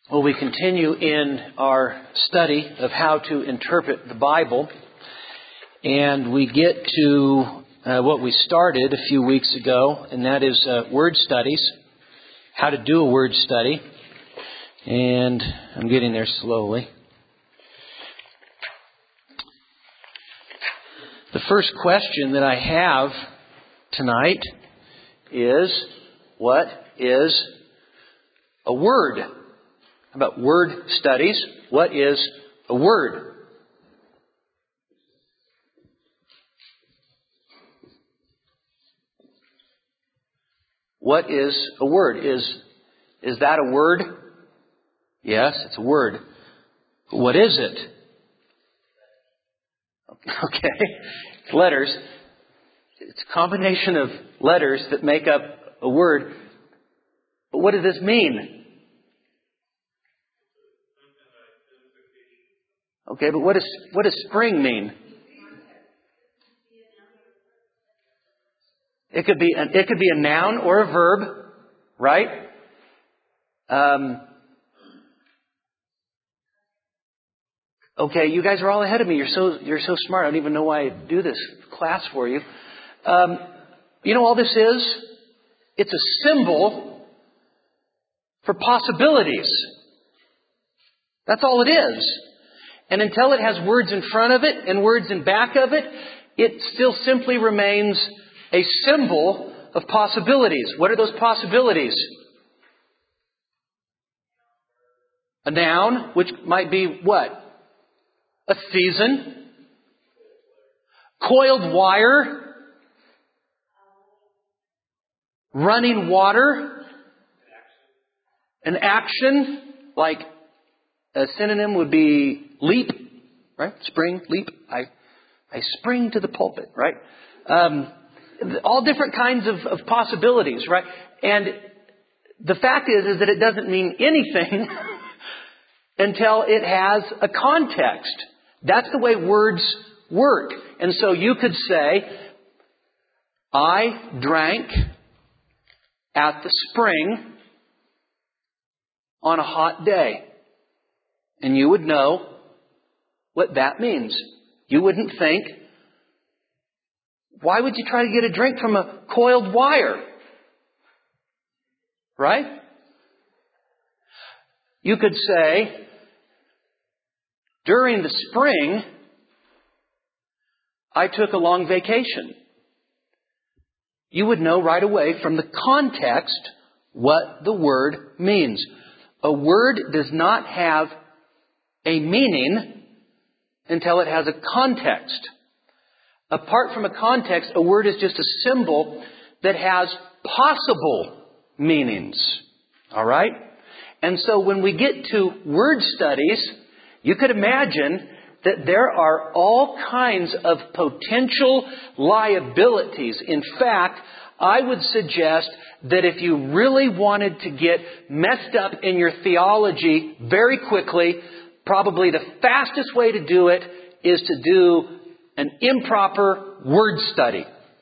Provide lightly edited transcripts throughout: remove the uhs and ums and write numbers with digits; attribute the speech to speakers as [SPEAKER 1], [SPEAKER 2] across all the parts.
[SPEAKER 1] Well, we continue in our study of how to interpret the Bible, and we get to what we started a few weeks ago, and that is word studies, how to do a word study, and I'm getting there slowly. The first question that I have tonight is, what is a word? About word studies. What is a word? What is a word? Is that a word? Yes, it's a word. What is it? Okay. It's letters. It's a combination of letters that make up a word. But what does this mean? Okay, but what does spring mean? It could be a noun or a verb, right? Okay, you guys are all ahead of me. You're so smart. I don't even know why I do this class for you. You know all this is? It's a symbol for possibilities. That's all it is. And until it has words in front of it and words in back of it, it still simply remains a symbol of possibilities. What are those possibilities? A noun, which might be what? A season. Coiled wire. Running water. An action, like a synonym would be leap, right? Spring, leap. I spring to the pulpit, right? All different kinds of possibilities, right? And the fact is that it doesn't mean anything until it has a context. That's the way words work. And so you could say, I drank at the spring on a hot day. And you would know what that means. You wouldn't think, why would you try to get a drink from a coiled wire? Right? You could say, during the spring, I took a long vacation. You would know right away from the context what the word means. A word does not have a meaning until it has a context. Apart from a context, a word is just a symbol that has possible meanings. All right? And so when we get to word studies, you could imagine that there are all kinds of potential liabilities. In fact, I would suggest that if you really wanted to get messed up in your theology very quickly, probably the fastest way to do it is to do an improper word study.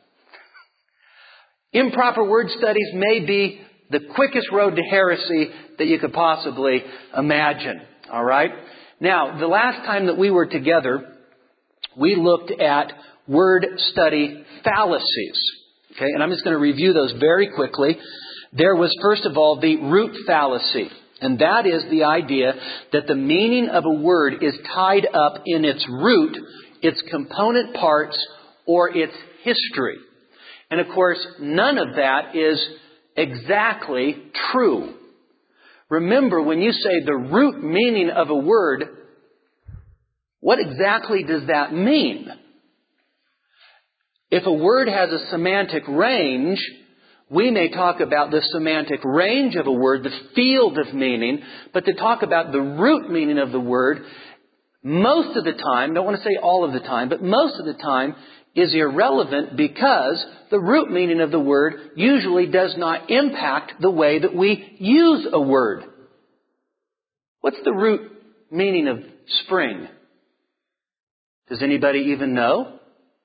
[SPEAKER 1] Improper word studies may be the quickest road to heresy that you could possibly imagine. All right? Now, the last time that we were together, we looked at word study fallacies. Okay? And I'm just going to review those very quickly. There was, first of all, the root fallacy. And that is the idea that the meaning of a word is tied up in its root, its component parts, or its history. And of course, none of that is exactly true. Remember, when you say the root meaning of a word, what exactly does that mean? If a word has a semantic range, we may talk about the semantic range of a word, the field of meaning, but to talk about the root meaning of the word, most of the time, don't want to say all of the time, but most of the time is irrelevant because the root meaning of the word usually does not impact the way that we use a word. What's the root meaning of spring? Does anybody even know?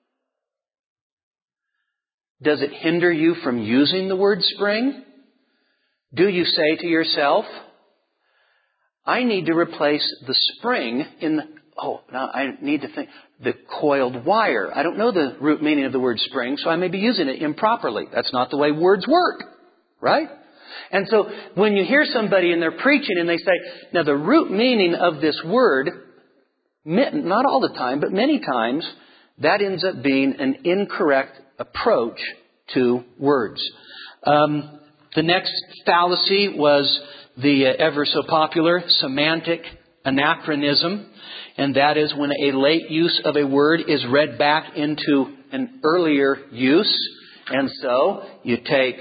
[SPEAKER 1] Does it hinder you from using the word spring? Do you say to yourself, I need to replace the spring in the, now I need to think, the coiled wire. I don't know the root meaning of the word spring, so I may be using it improperly. That's not the way words work, right? And so when you hear somebody and they're preaching and they say, now the root meaning of this word, not all the time, but many times, that ends up being an incorrect approach to words. The next fallacy was the ever so popular semantic anachronism, and that is when a late use of a word is read back into an earlier use, and so you take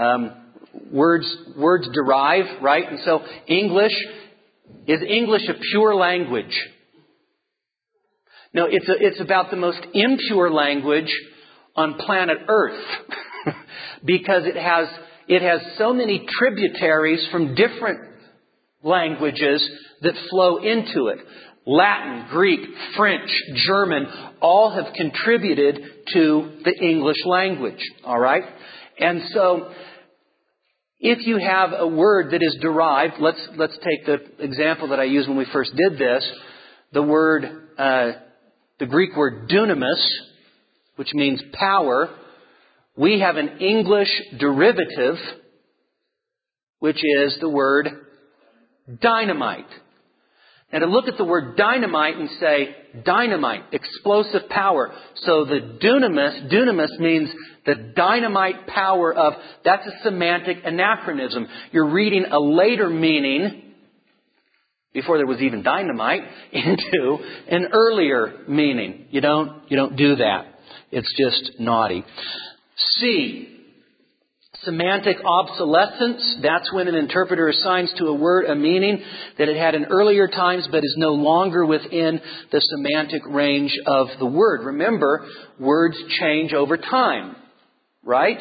[SPEAKER 1] words derive, right? And so is English a pure language? No, it's about the most impure language on planet Earth because it has so many tributaries from different languages that flow into it. Latin, Greek, French, German, all have contributed to the English language. All right? And so, if you have a word that is derived, let's take the example that I used when we first did this. The Greek word dunamis, which means power. We have an English derivative, which is the word dynamite. Now to look at the word dynamite and say dynamite, explosive power. So the dunamis means the dynamite power of, that's a semantic anachronism. You're reading a later meaning, before there was even dynamite, into an earlier meaning. You don't do that. It's just naughty. C. Semantic obsolescence. That's when an interpreter assigns to a word a meaning that it had in earlier times but is no longer within the semantic range of the word. Remember, words change over time, right?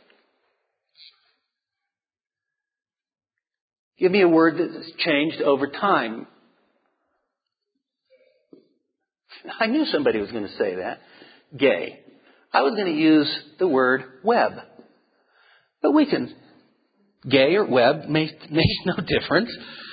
[SPEAKER 1] Give me a word that's changed over time. I knew somebody was going to say that. Gay. I was going to use the word web. But we can, gay or web makes no difference.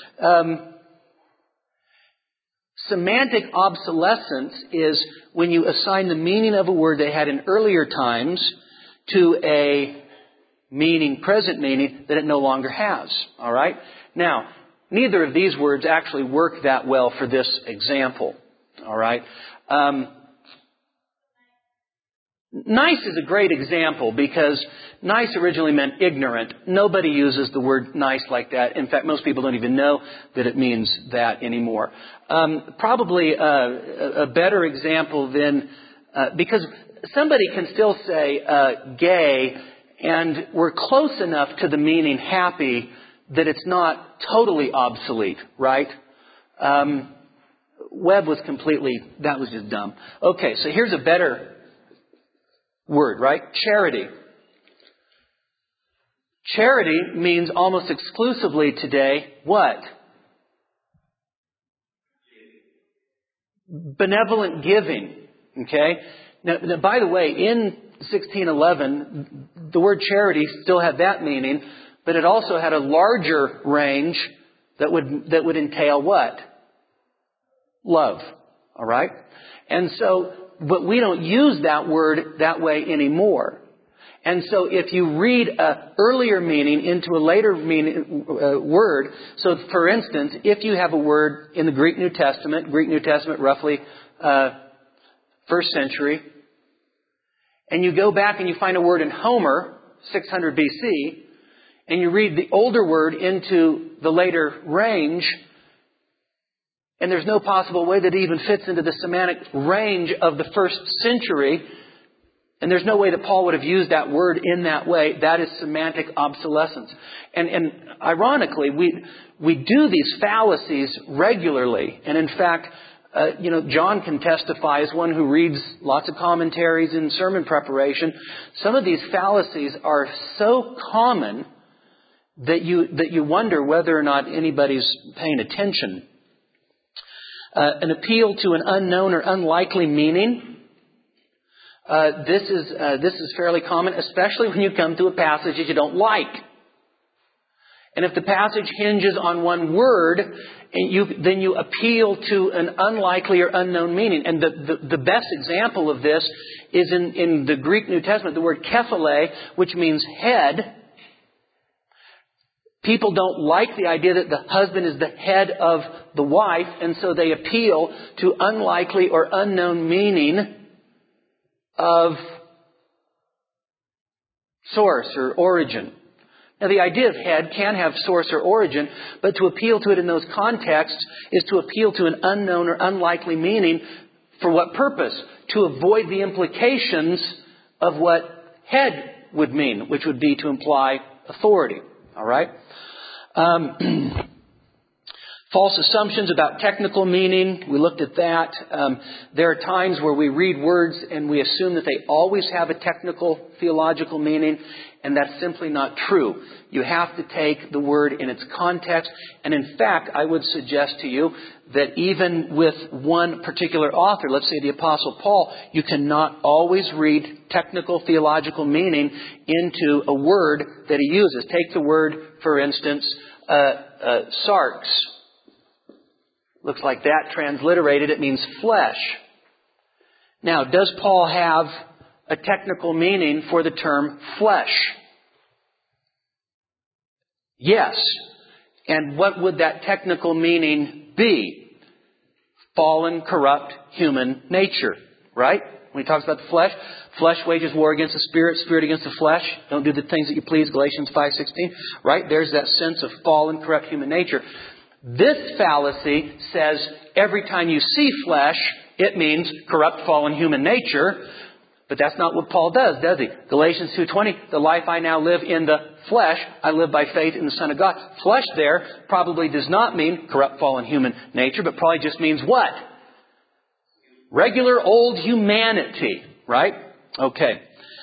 [SPEAKER 1] Semantic obsolescence is when you assign the meaning of a word they had in earlier times to a present meaning that it no longer has. All right? Now, neither of these words actually work that well for this example. All right? Nice is a great example because nice originally meant ignorant. Nobody uses the word nice like that. In fact, most people don't even know that it means that anymore. Probably a better example than, because somebody can still say gay and we're close enough to the meaning happy that it's not totally obsolete, right? Web was that was just dumb. Okay, so here's a better word, right? Charity. Charity means almost exclusively today what? Benevolent giving. Okay? Now, by the way, in 1611, the word charity still had that meaning, but it also had a larger range that would entail what? Love. All right? And so, but we don't use that word that way anymore. And so if you read an earlier meaning into a later word, so for instance, if you have a word in the Greek New Testament roughly first century, and you go back and you find a word in Homer, 600 BC, and you read the older word into the later range, and there's no possible way that it even fits into the semantic range of the first century, and there's no way that Paul would have used that word in that way. That is semantic obsolescence. And ironically, we do these fallacies regularly. And in fact, John can testify as one who reads lots of commentaries in sermon preparation. Some of these fallacies are so common that you wonder whether or not anybody's paying attention. An appeal to an unknown or unlikely meaning. This is fairly common, especially when you come to a passage that you don't like. And if the passage hinges on one word, then you appeal to an unlikely or unknown meaning. And the best example of this is in the Greek New Testament, the word kephale, which means head. People don't like the idea that the husband is the head of the wife, and so they appeal to unlikely or unknown meaning of source or origin. Now, the idea of head can have source or origin, but to appeal to it in those contexts is to appeal to an unknown or unlikely meaning. For what purpose? To avoid the implications of what head would mean, which would be to imply authority. All right? False assumptions about technical meaning. We looked at that. There are times where we read words and we assume that they always have a technical theological meaning, and that's simply not true. You have to take the word in its context. And in fact, I would suggest to you that even with one particular author, let's say the Apostle Paul, you cannot always read technical theological meaning into a word that he uses. Take the word, for instance, sarx. Looks like that transliterated, it means flesh. Now, does Paul have a technical meaning for the term flesh? Yes. And what would that technical meaning be? Fallen, corrupt human nature. Right? When he talks about the flesh wages war against the spirit, spirit against the flesh. Don't do the things that you please, Galatians 5:16. Right? There's that sense of fallen, corrupt human nature. This fallacy says every time you see flesh, it means corrupt, fallen human nature. But that's not what Paul does he? Galatians 2:20, the life I now live in the flesh, I live by faith in the Son of God. Flesh there probably does not mean corrupt, fallen human nature, but probably just means what? Regular old humanity, right? Okay.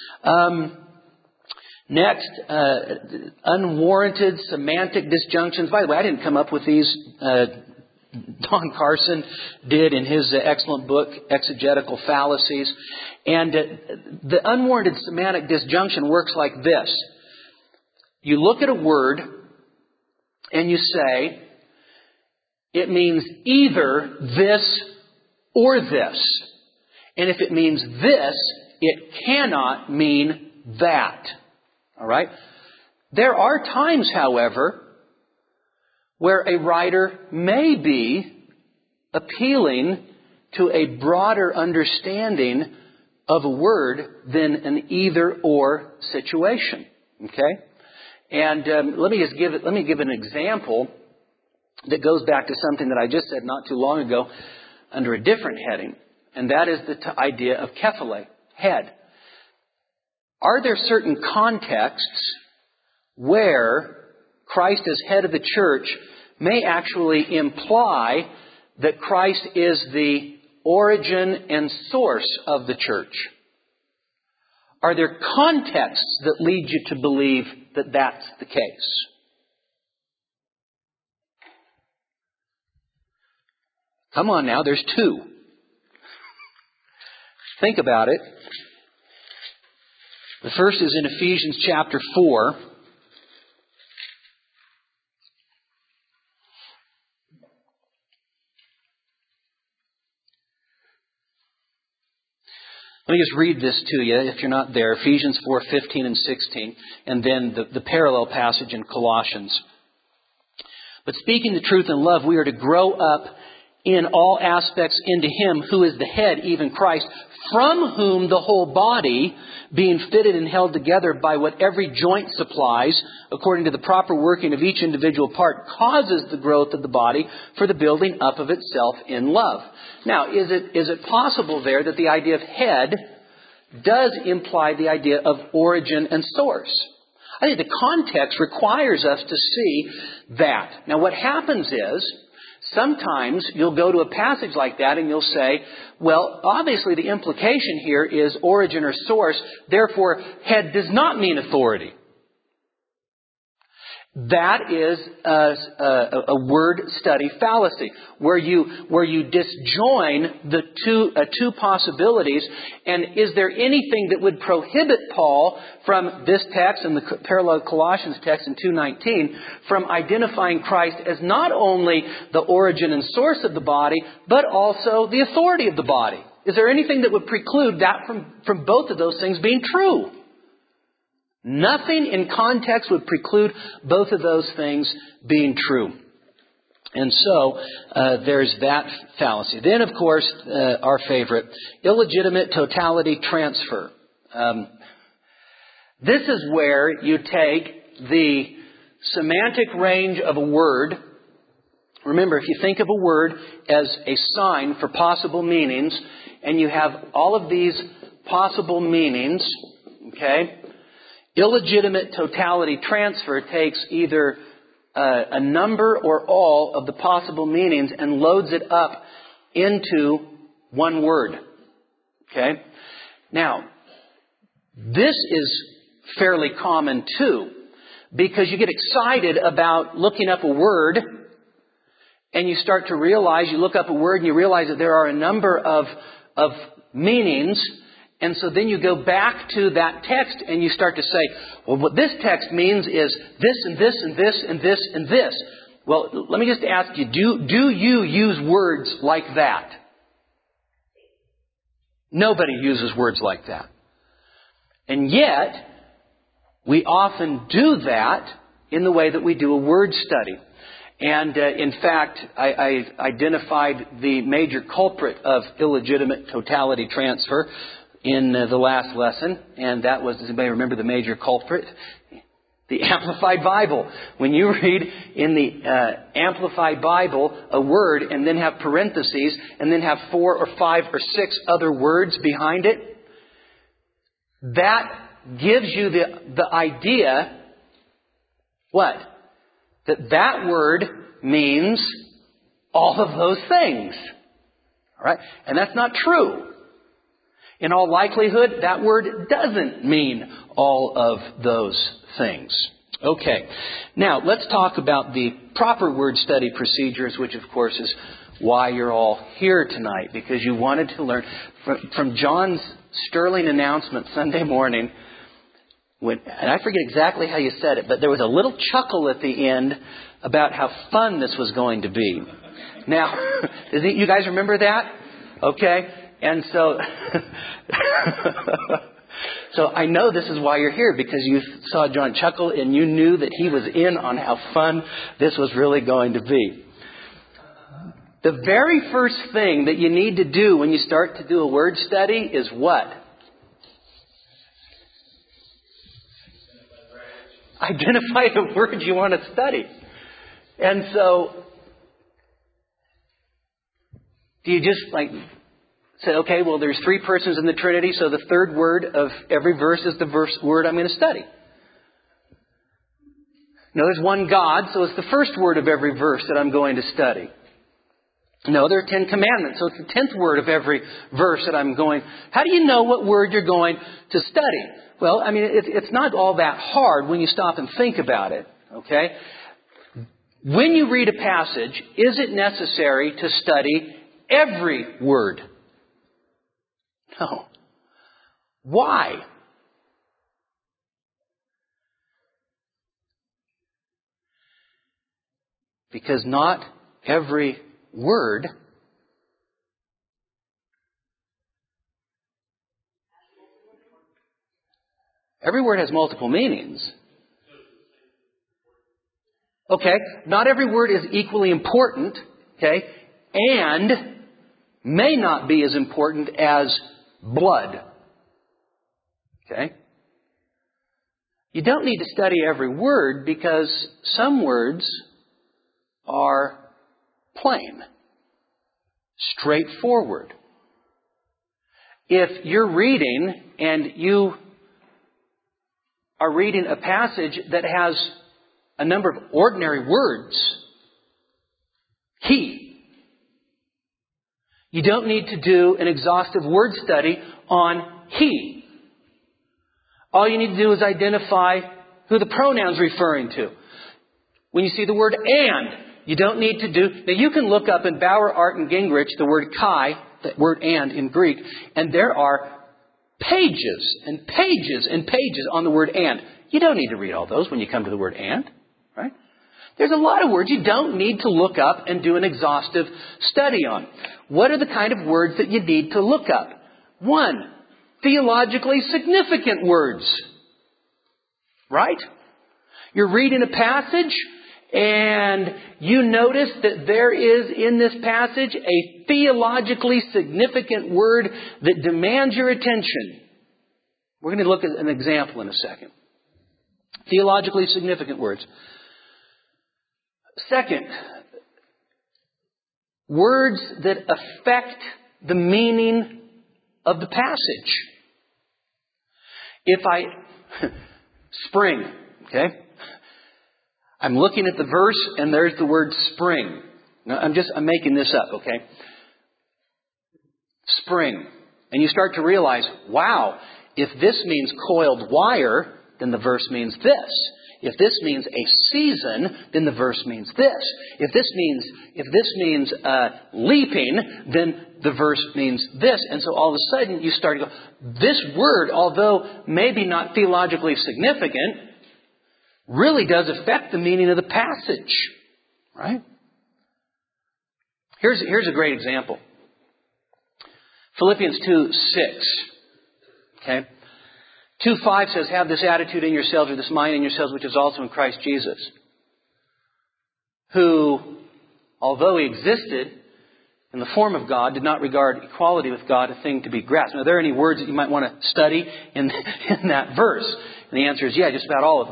[SPEAKER 1] Next, unwarranted semantic disjunctions. By the way, I didn't come up with these. Don Carson did in his excellent book, Exegetical Fallacies. And the unwarranted semantic disjunction works like this. You look at a word and you say, it means either this or this. And if it means this, it cannot mean that. All right? There are times, however, where a writer may be appealing to a broader understanding of a word than an either-or situation. Okay? And let me give an example that goes back to something that I just said not too long ago under a different heading, and that is the idea of kephale, head. Are there certain contexts where Christ as head of the church may actually imply that Christ is the origin and source of the church? Are there contexts that lead you to believe that that's the case? Come on now, there's two. Think about it. The first is in Ephesians chapter 4. Let me just read this to you if you're not there. Ephesians 4:15 and 16. And then the parallel passage in Colossians. But speaking the truth in love, we are to grow up in all aspects into Him who is the head, even Christ, from whom the whole body, being fitted and held together by what every joint supplies, according to the proper working of each individual part, causes the growth of the body for the building up of itself in love. Now, is it possible there that the idea of head does imply the idea of origin and source? I think the context requires us to see that. Now, what happens is, sometimes you'll go to a passage like that and you'll say, well, obviously the implication here is origin or source, therefore head does not mean authority. That is a word study fallacy, where you disjoin the two possibilities. And is there anything that would prohibit Paul from this text and the parallel Colossians text in 2:19 from identifying Christ as not only the origin and source of the body, but also the authority of the body? Is there anything that would preclude that from both of those things being true? Nothing in context would preclude both of those things being true. And so there's that fallacy. Then, of course, our favorite, illegitimate totality transfer. This is where you take the semantic range of a word. Remember, if you think of a word as a sign for possible meanings, and you have all of these possible meanings, okay? Illegitimate totality transfer takes either a number or all of the possible meanings and loads it up into one word. Okay? Now, this is fairly common too, because you get excited about looking up a word and you start to realize, you look up a word and you realize that there are a number of meanings. And so then you go back to that text and you start to say, well, what this text means is this and this and this and this and this. Well, let me just ask you, do you use words like that? Nobody uses words like that. And yet, we often do that in the way that we do a word study. And in fact, I identified the major culprit of illegitimate totality transfer in the last lesson, and that was, does anybody remember the major culprit? The Amplified Bible. When you read in the Amplified Bible a word and then have parentheses and then have 4 or 5 or 6 other words behind it, that gives you the idea, what? That word means all of those things. All right? And that's not true. In all likelihood, that word doesn't mean all of those things. Okay. Now, let's talk about the proper word study procedures, which of course is why you're all here tonight, because you wanted to learn from John's sterling announcement Sunday morning. And I forget exactly how you said it, but there was a little chuckle at the end about how fun this was going to be. Now, you guys remember that? Okay. And so, so I know this is why you're here, because you saw John chuckle and you knew that he was in on how fun this was really going to be. The very first thing that you need to do when you start to do a word study is what? Identify the word you want to study. And so, do you just say, okay, well, there's 3 persons in the Trinity, so the third word of every verse is the word I'm going to study. No, there's one God, so it's the first word of every verse that I'm going to study. No, there are 10 commandments, so it's the 10th word of every verse that I'm going. How do you know what word you're going to study? Well, I mean, it's not all that hard when you stop and think about it, okay? When you read a passage, is it necessary to study every word? No. Why? Because not every word has multiple meanings. Okay, not every word is equally important, okay, and may not be as important as blood. Okay? You don't need to study every word because some words are plain, straightforward. If you're reading and you are reading a passage that has a number of ordinary words, you don't need to do an exhaustive word study on he. All you need to do is identify who the pronoun's referring to. When you see the word and, you don't need to do... Now you can look up in Bauer, Art, and Gingrich the word kai, the word and in Greek, and there are pages and pages and pages on the word and. You don't need to read all those when you come to the word and, right? There's a lot of words you don't need to look up and do an exhaustive study on. What are the kind of words that you need to look up? 1, theologically significant words. Right? You're reading a passage and you notice that there is in this passage a theologically significant word that demands your attention. We're going to look at an example in a second. Theologically significant words. Second, words that affect the meaning of the passage. If I... Spring, okay? I'm looking at the verse and there's the word spring. Now, I'm making this up, okay? Spring. And you start to realize, wow, if this means coiled wire, then the verse means this. If this means a season, then the verse means this. If this means leaping, then the verse means this. And so all of a sudden you start to go, this word, although maybe not theologically significant, really does affect the meaning of the passage. Right? Here's a great example. Philippians 2:6. Okay? 2:5 says, have this attitude in yourselves, or this mind in yourselves, which is also in Christ Jesus, who, although He existed in the form of God, did not regard equality with God a thing to be grasped. Now, are there any words that you might want to study in that verse? And the answer is yeah, just about all of them.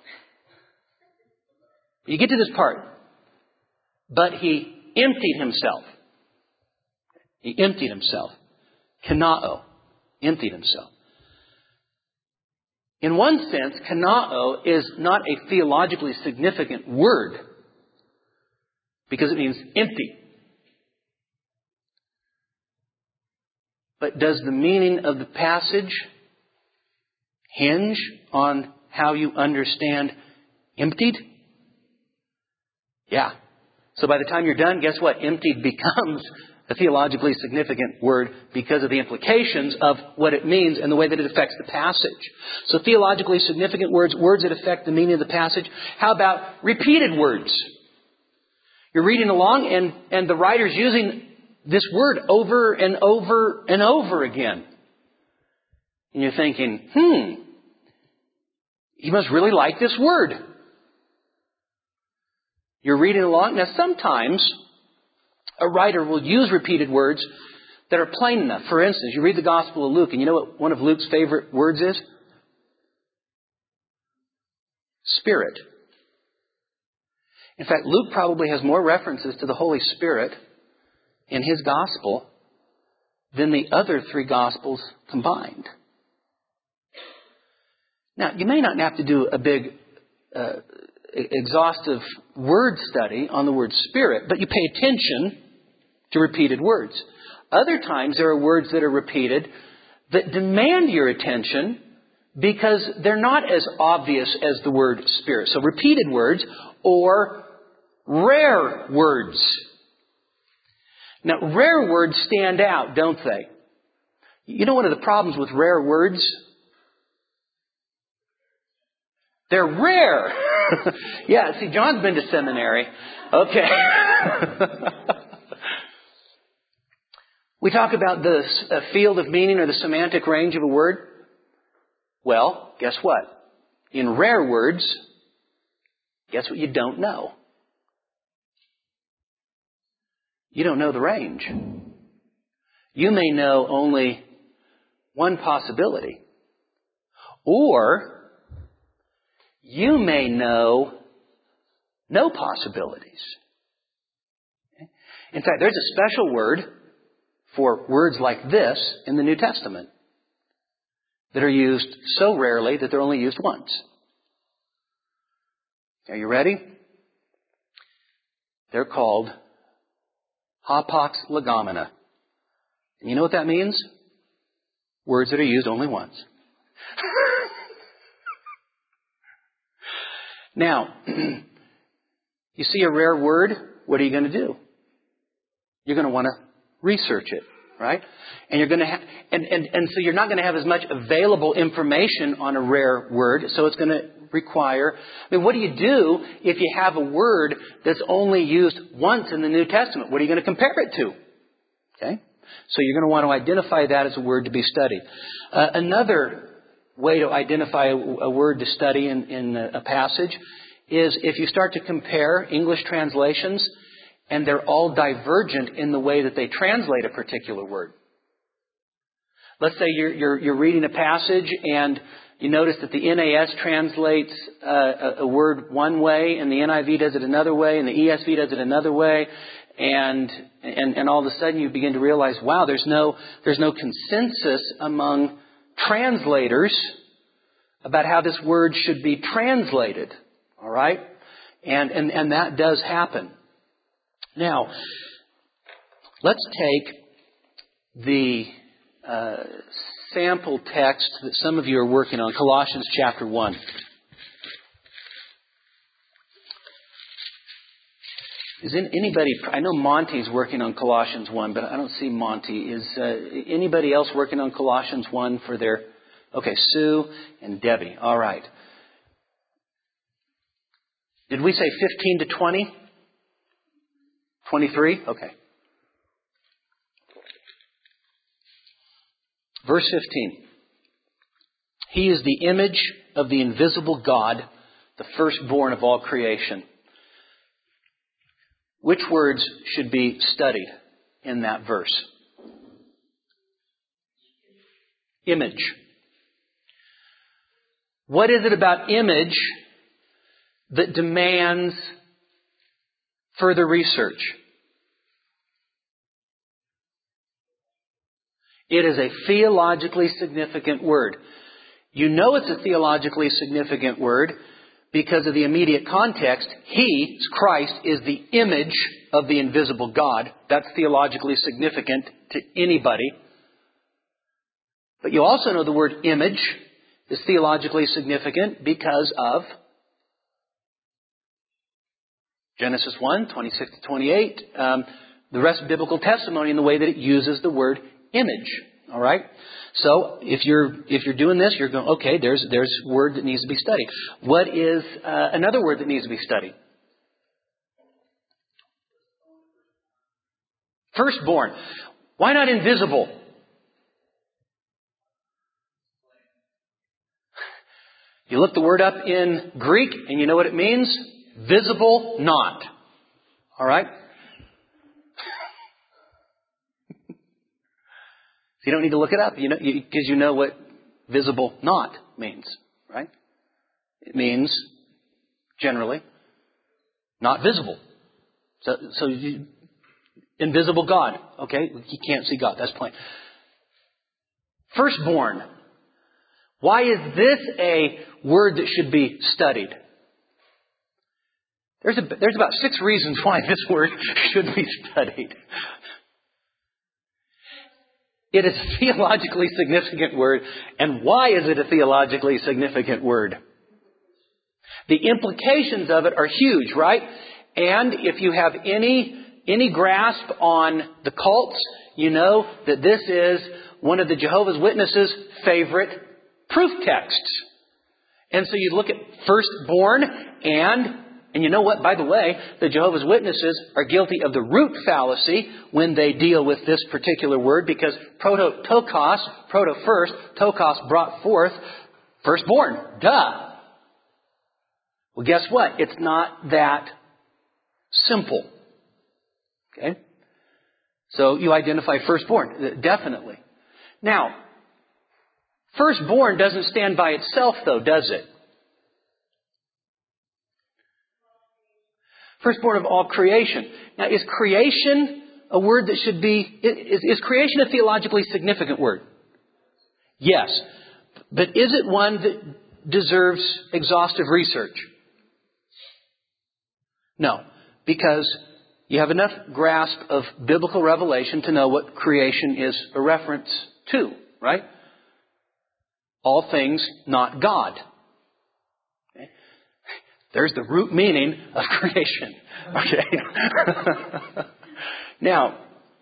[SPEAKER 1] You get to this part. But He emptied Himself. He emptied Himself. Kanao. Emptied Himself. In one sense, kanao is not a theologically significant word because it means empty. But does the meaning of the passage hinge on how you understand emptied? Yeah. So by the time you're done, guess what? Emptied becomes a theologically significant word because of the implications of what it means and the way that it affects the passage. So theologically significant words, words that affect the meaning of the passage. How about repeated words? You're reading along and the writer's using this word over and over and over again. And you're thinking, he must really like this word. You're reading along. Now sometimes a writer will use repeated words that are plain enough. For instance, you read the Gospel of Luke, and you know what one of Luke's favorite words is? Spirit. In fact, Luke probably has more references to the Holy Spirit in his Gospel than the other 3 Gospels combined. Now, you may not have to do a big exhaustive word study on the word Spirit, but you pay attention to repeated words. Other times there are words that are repeated that demand your attention because they're not as obvious as the word Spirit. So repeated words or rare words. Now, rare words stand out, don't they? You know one of the problems with rare words? They're rare. Yeah, see, John's been to seminary. Okay. We talk about the field of meaning or the semantic range of a word. Well, guess what? In rare words, guess what you don't know? You don't know the range. You may know only one possibility. Or you may know no possibilities. In fact, there's a special word for words like this in the New Testament that are used so rarely that they're only used once. Are you ready? They're called hapax legomena. And you know what that means? Words that are used only once. Now, You see a rare word, what are you going to do? You're going to want to research it, right? And you're going to and so you're not going to have as much available information on a rare word, so it's going to require. I mean, what do you do if you have a word that's only used once in the New Testament? What are you going to compare it to? Okay? So you're going to want to identify that as a word to be studied. Another way to identify a word to study in a passage is if you start to compare English translations and they're all divergent in the way that they translate a particular word. Let's say you're reading a passage and you notice that the NAS translates a word one way and the NIV does it another way and the ESV does it another way. And all of a sudden you begin to realize, wow, there's no consensus among translators about how this word should be translated. All right? And that does happen. Now, let's take the sample text that some of you are working on, Colossians chapter 1. Is anybody, I know Monty's working on Colossians 1, but I don't see Monty. Is anybody else working on Colossians 1 for their... Okay, Sue and Debbie. All right. Did we say 15 to 20? 23? Okay. Verse 15. He is the image of the invisible God, the firstborn of all creation. Which words should be studied in that verse? Image. What is it about image that demands further research? It is a theologically significant word. You know it's a theologically significant word because of the immediate context. He, Christ, is the image of the invisible God. That's theologically significant to anybody. But you also know the word image is theologically significant because of Genesis 1, 26 to 28, the rest of biblical testimony in the way that it uses the word image. All right? So if you're doing this, you're going, okay, there's a word that needs to be studied. What is another word that needs to be studied? Firstborn. Why not invisible? You look the word up in Greek and you know what it means? Visible not. All right? You don't need to look it up, because you know what visible not means, right? It means, generally, not visible. So invisible God. Okay? You can't see God. That's plain. Firstborn. Why is this a word that should be studied? There's about 6 reasons why this word should be studied. It is a theologically significant word. And why is it a theologically significant word? The implications of it are huge, right? And if you have any grasp on the cults, you know that this is one of the Jehovah's Witnesses' favorite proof texts. And so you look at firstborn and you know what? By the way, the Jehovah's Witnesses are guilty of the root fallacy when they deal with this particular word, because proto-tokos, proto-first, tokos brought forth, firstborn. Duh. Well, guess what? It's not that simple. Okay? So you identify firstborn. Definitely. Now, firstborn doesn't stand by itself, though, does it? Firstborn of all creation. Now, is creation a word that should be... Is creation a theologically significant word? Yes. But is it one that deserves exhaustive research? No. Because you have enough grasp of biblical revelation to know what creation is a reference to, right? All things not God. There's the root meaning of creation. Okay. Now,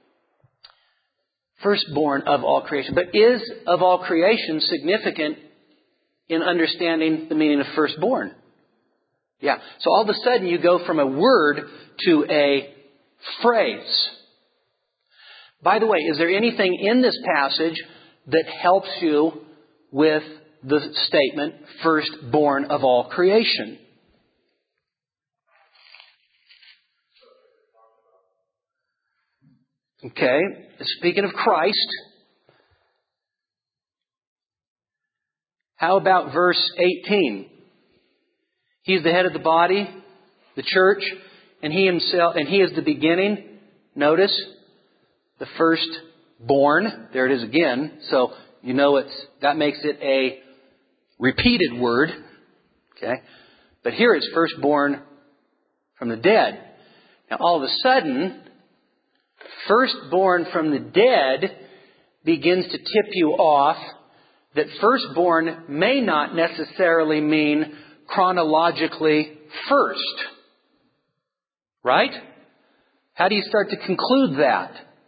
[SPEAKER 1] firstborn of all creation. But is of all creation significant in understanding the meaning of firstborn? Yeah. So all of a sudden you go from a word to a phrase. By the way, is there anything in this passage that helps you with the statement, firstborn of all creation? Okay. Speaking of Christ, how about verse 18? He's the head of the body, the church, and He Himself, and He is the beginning. Notice, the firstborn. There it is again. So, you know that makes it a repeated word. Okay. But here it's firstborn from the dead. Now all of a sudden, firstborn from the dead begins to tip you off that firstborn may not necessarily mean chronologically first. Right? How do you start to conclude that?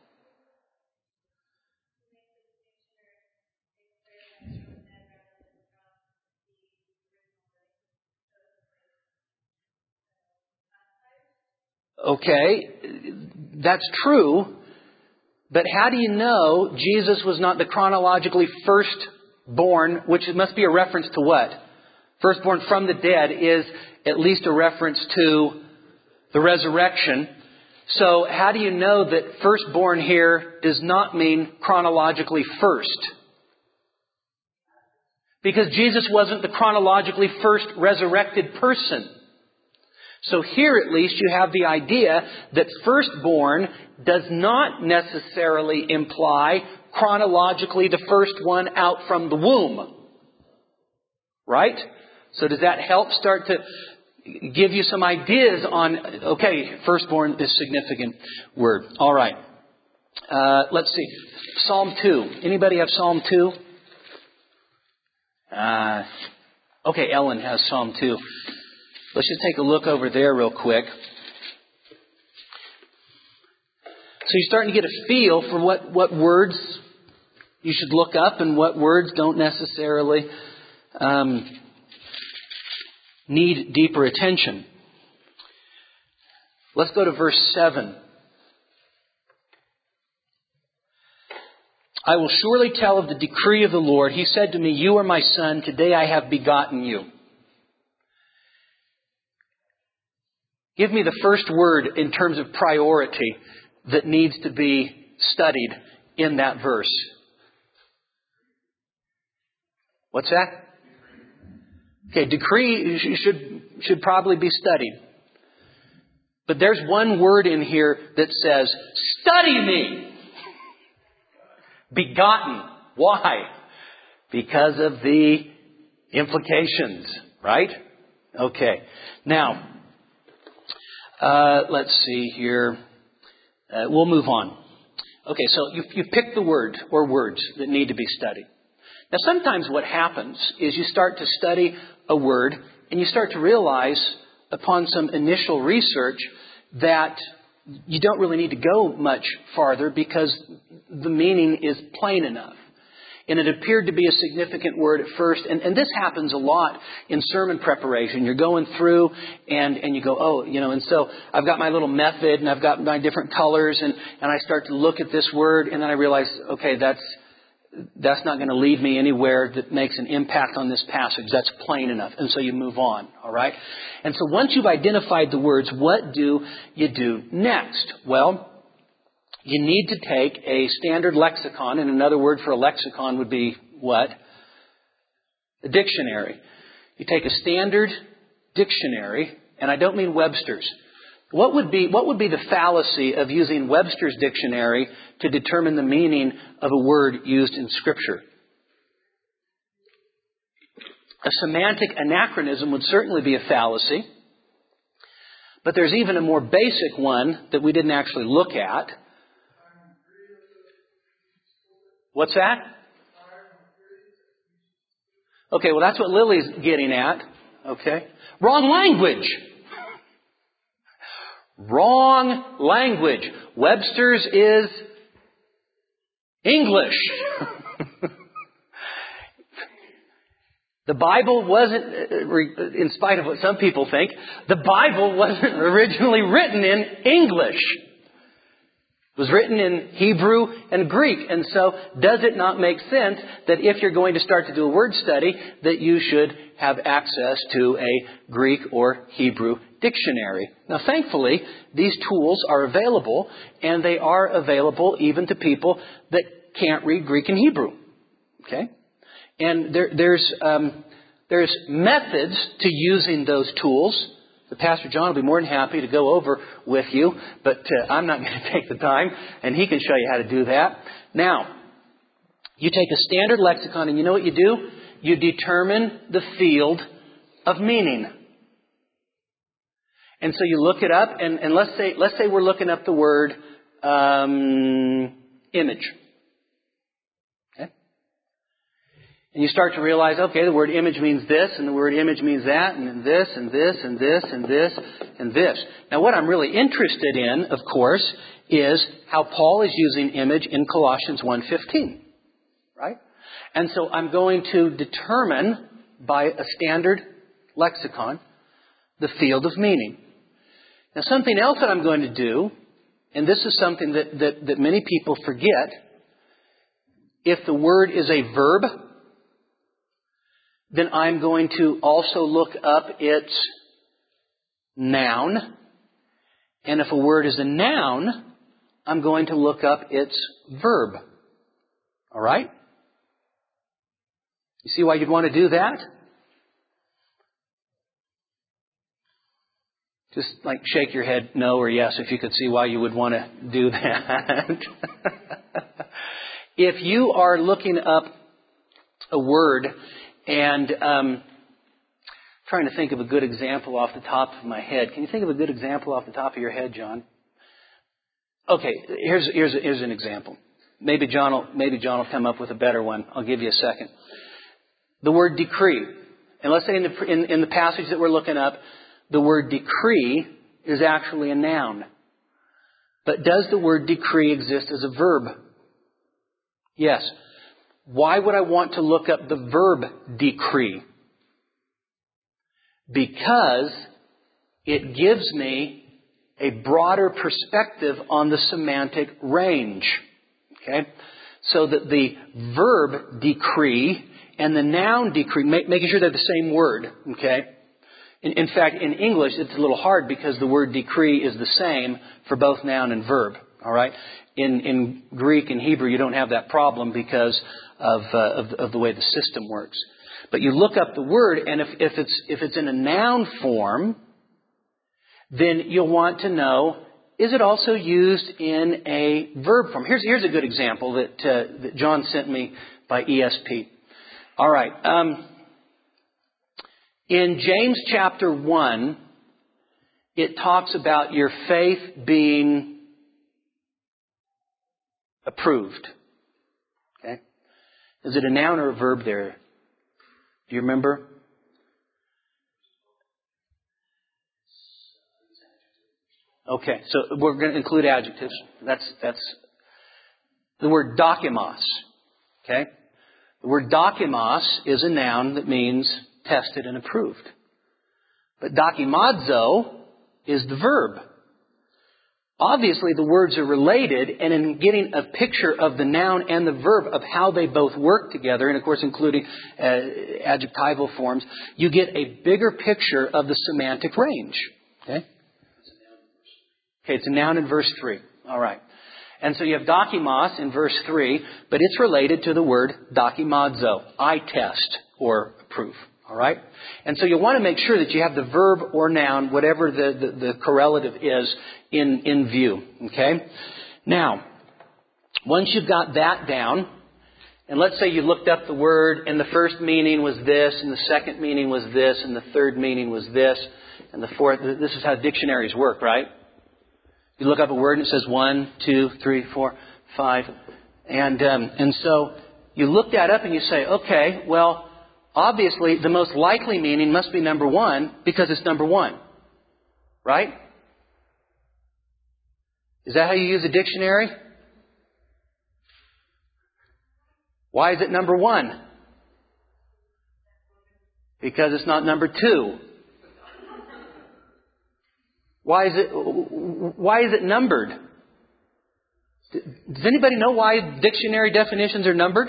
[SPEAKER 1] Okay, that's true. But how do you know Jesus was not the chronologically firstborn, which must be a reference to what? Firstborn from the dead is at least a reference to the resurrection. So how do you know that firstborn here does not mean chronologically first? Because Jesus wasn't the chronologically first resurrected person. So here at least you have the idea that firstborn does not necessarily imply chronologically the first one out from the womb. Right? So does that help start to give you some ideas on, okay, firstborn is a significant word. All right. Let's see. Psalm 2. Anybody have Psalm 2? Okay, Ellen has Psalm 2. Let's just take a look over there real quick. So you're starting to get a feel for what words you should look up and what words don't necessarily need deeper attention. Let's go to verse 7. I will surely tell of the decree of the Lord. He said to me, you are my son. Today I have begotten you. Give me the first word in terms of priority that needs to be studied in that verse. What's that? Okay, decree should probably be studied. But there's one word in here that says, study me. Begotten. Why? Because of the implications, right? Okay. Now, let's see here. We'll move on. Okay, so you've picked the word or words that need to be studied. Now, sometimes what happens is you start to study a word and you start to realize upon some initial research that you don't really need to go much farther because the meaning is plain enough. And it appeared to be a significant word at first. And this happens a lot in sermon preparation. You're going through and you go, oh, and so I've got my little method and I've got my different colors and I start to look at this word and then I realize, okay, that's not going to lead me anywhere that makes an impact on this passage. That's plain enough. And so you move on. All right. And so once you've identified the words, what do you do next? Well, you need to take a standard lexicon, and another word for a lexicon would be what? A dictionary. You take a standard dictionary, and I don't mean Webster's. What would be the fallacy of using Webster's dictionary to determine the meaning of a word used in Scripture? A semantic anachronism would certainly be a fallacy. But there's even a more basic one that we didn't actually look at. What's that? Okay, well that's what Lily's getting at. Okay? Wrong language. Wrong language. Webster's is English. The Bible wasn't, in spite of what some people think, the Bible wasn't originally written in English. It was written in Hebrew and Greek. And so, does it not make sense that if you're going to start to do a word study, that you should have access to a Greek or Hebrew dictionary? Now, thankfully, these tools are available, and they are available even to people that can't read Greek and Hebrew. Okay? And there's methods to using those tools. The Pastor John will be more than happy to go over with you, but I'm not going to take the time, and he can show you how to do that. Now, you take a standard lexicon, and you know what you do? You determine the field of meaning. And so you look it up, and let's say we're looking up the word image. And you start to realize, okay, the word image means this, and the word image means that, and this, and this, and this, and this, and this. Now, what I'm really interested in, of course, is how Paul is using image in Colossians 1:15. Right? And so I'm going to determine, by a standard lexicon, the field of meaning. Now, something else that I'm going to do, and this is something that many people forget, if the word is a verb, then I'm going to also look up its noun. And if a word is a noun, I'm going to look up its verb. All right? You see why you'd want to do that? Just like shake your head no or yes if you could see why you would want to do that. If you are looking up a word, and trying to think of a good example off the top of my head. Can you think of a good example off the top of your head, John? Okay, here's an example. Maybe John will come up with a better one. I'll give you a second. The word decree. And let's say in the passage that we're looking up, the word decree is actually a noun. But does the word decree exist as a verb? Yes. Why would I want to look up the verb decree? Because it gives me a broader perspective on the semantic range. Okay? So that the verb decree and the noun decree, making sure they're the same word. Okay? In fact, in English, it's a little hard because the word decree is the same for both noun and verb. All right? In Greek and Hebrew, you don't have that problem because of the way the system works. But you look up the word, and if it's in a noun form, then you'll want to know, is it also used in a verb form? Here's a good example that John sent me by ESP. All right. In James chapter 1, it talks about your faith being approved. Okay? Is it a noun or a verb there? Do you remember? Okay, so we're going to include adjectives. That's the word dokimos. Okay? The word dokimos is a noun that means tested and approved. But dokimazo is the verb. Obviously, the words are related, and in getting a picture of the noun and the verb of how they both work together, and of course including adjectival forms, you get a bigger picture of the semantic range. Okay? Okay, it's a noun in verse 3. All right. And so you have dokimos in verse 3, but it's related to the word dokimazo, I test or approve. All right? And so you want to make sure that you have the verb or noun, whatever the correlative is, in view. Okay? Now, once you've got that down, and let's say you looked up the word and the first meaning was this, and the second meaning was this, and the third meaning was this, and the fourth, this is how dictionaries work, right? You look up a word and it says 1, 2, 3, 4, 5. And so you look that up and you say, okay, well, obviously the most likely meaning must be number one because it's number one. Right? Is that how you use a dictionary? Why is it number one? Because it's not number two. Why is it numbered? Does anybody know why dictionary definitions are numbered?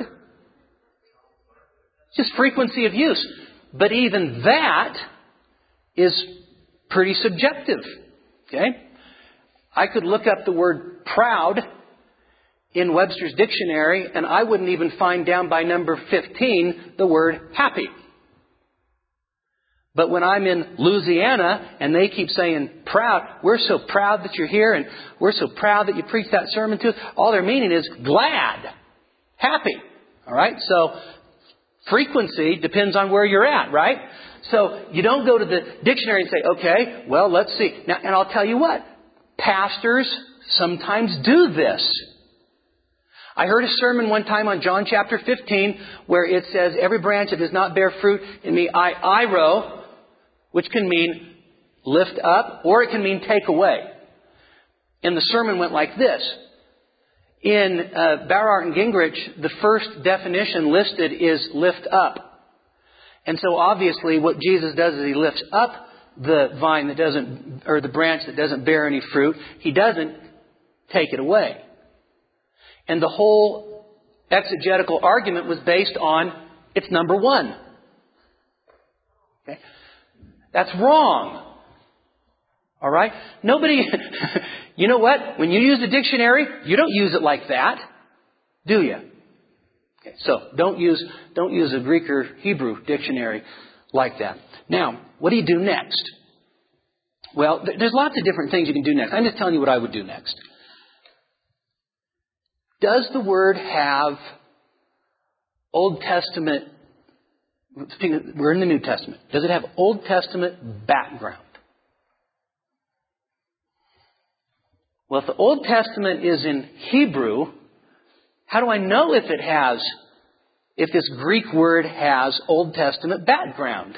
[SPEAKER 1] It's just frequency of use. But even that is pretty subjective. Okay? I could look up the word proud in Webster's dictionary and I wouldn't even find down by number 15 the word happy. But when I'm in Louisiana and they keep saying proud, we're so proud that you're here and we're so proud that you preached that sermon to us. All they're meaning is glad, happy. All right? So frequency depends on where you're at, right? So you don't go to the dictionary and say, okay, well, let's see. Now, and I'll tell you what, pastors sometimes do this. I heard a sermon one time on John chapter 15 where it says, every branch that does not bear fruit in me, I row, which can mean lift up or it can mean take away. And the sermon went like this. In Bauer and Gingrich, the first definition listed is lift up. And so obviously what Jesus does is He lifts up the vine that doesn't, or the branch that doesn't bear any fruit. He doesn't take it away. And the whole exegetical argument was based on it's number one. Okay? That's wrong. All right? Nobody, you know what? When you use a dictionary, you don't use it like that, do you? Okay, so don't use a Greek or Hebrew dictionary like that. Now, what do you do next? Well, there's lots of different things you can do next. I'm just telling you what I would do next. Does the Word have Old Testament, we're in the New Testament, does it have Old Testament background? Well, if the Old Testament is in Hebrew, how do I know if this Greek word has Old Testament background?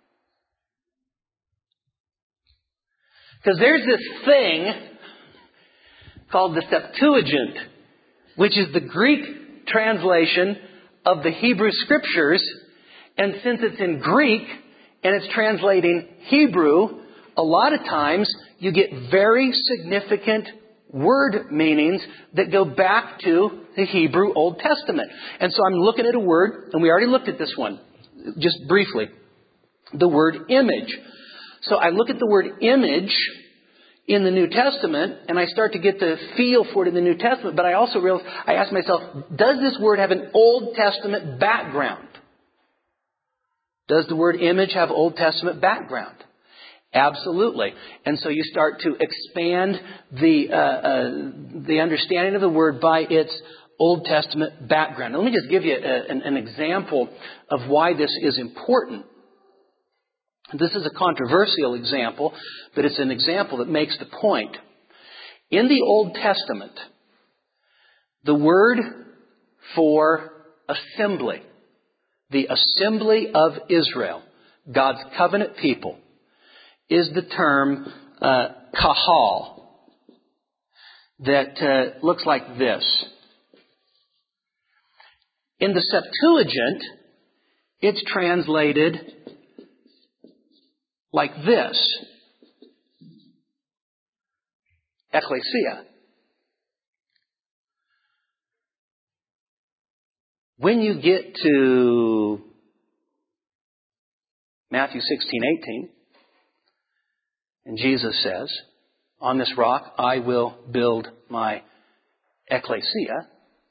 [SPEAKER 1] Because there's this thing called the Septuagint, which is the Greek translation of the Hebrew Scriptures. And since it's in Greek and it's translating Hebrew, a lot of times you get very significant word meanings that go back to the Hebrew Old Testament. And so I'm looking at a word, and we already looked at this one, just briefly. The word image. So I look at the word image in the New Testament, and I start to get the feel for it in the New Testament, but I also realize, I ask myself, does this word have an Old Testament background? Does the word image have Old Testament background? Absolutely. And so you start to expand the understanding of the word by its Old Testament background. Now, let me just give you an example of why this is important. This is a controversial example, but it's an example that makes the point. In the Old Testament, the word for assembly, the assembly of Israel, God's covenant people, is the term kahal, that looks like this. In the Septuagint, it's translated like this. Ecclesia. When you get to Matthew 16:18, and Jesus says, on this rock I will build my ecclesia,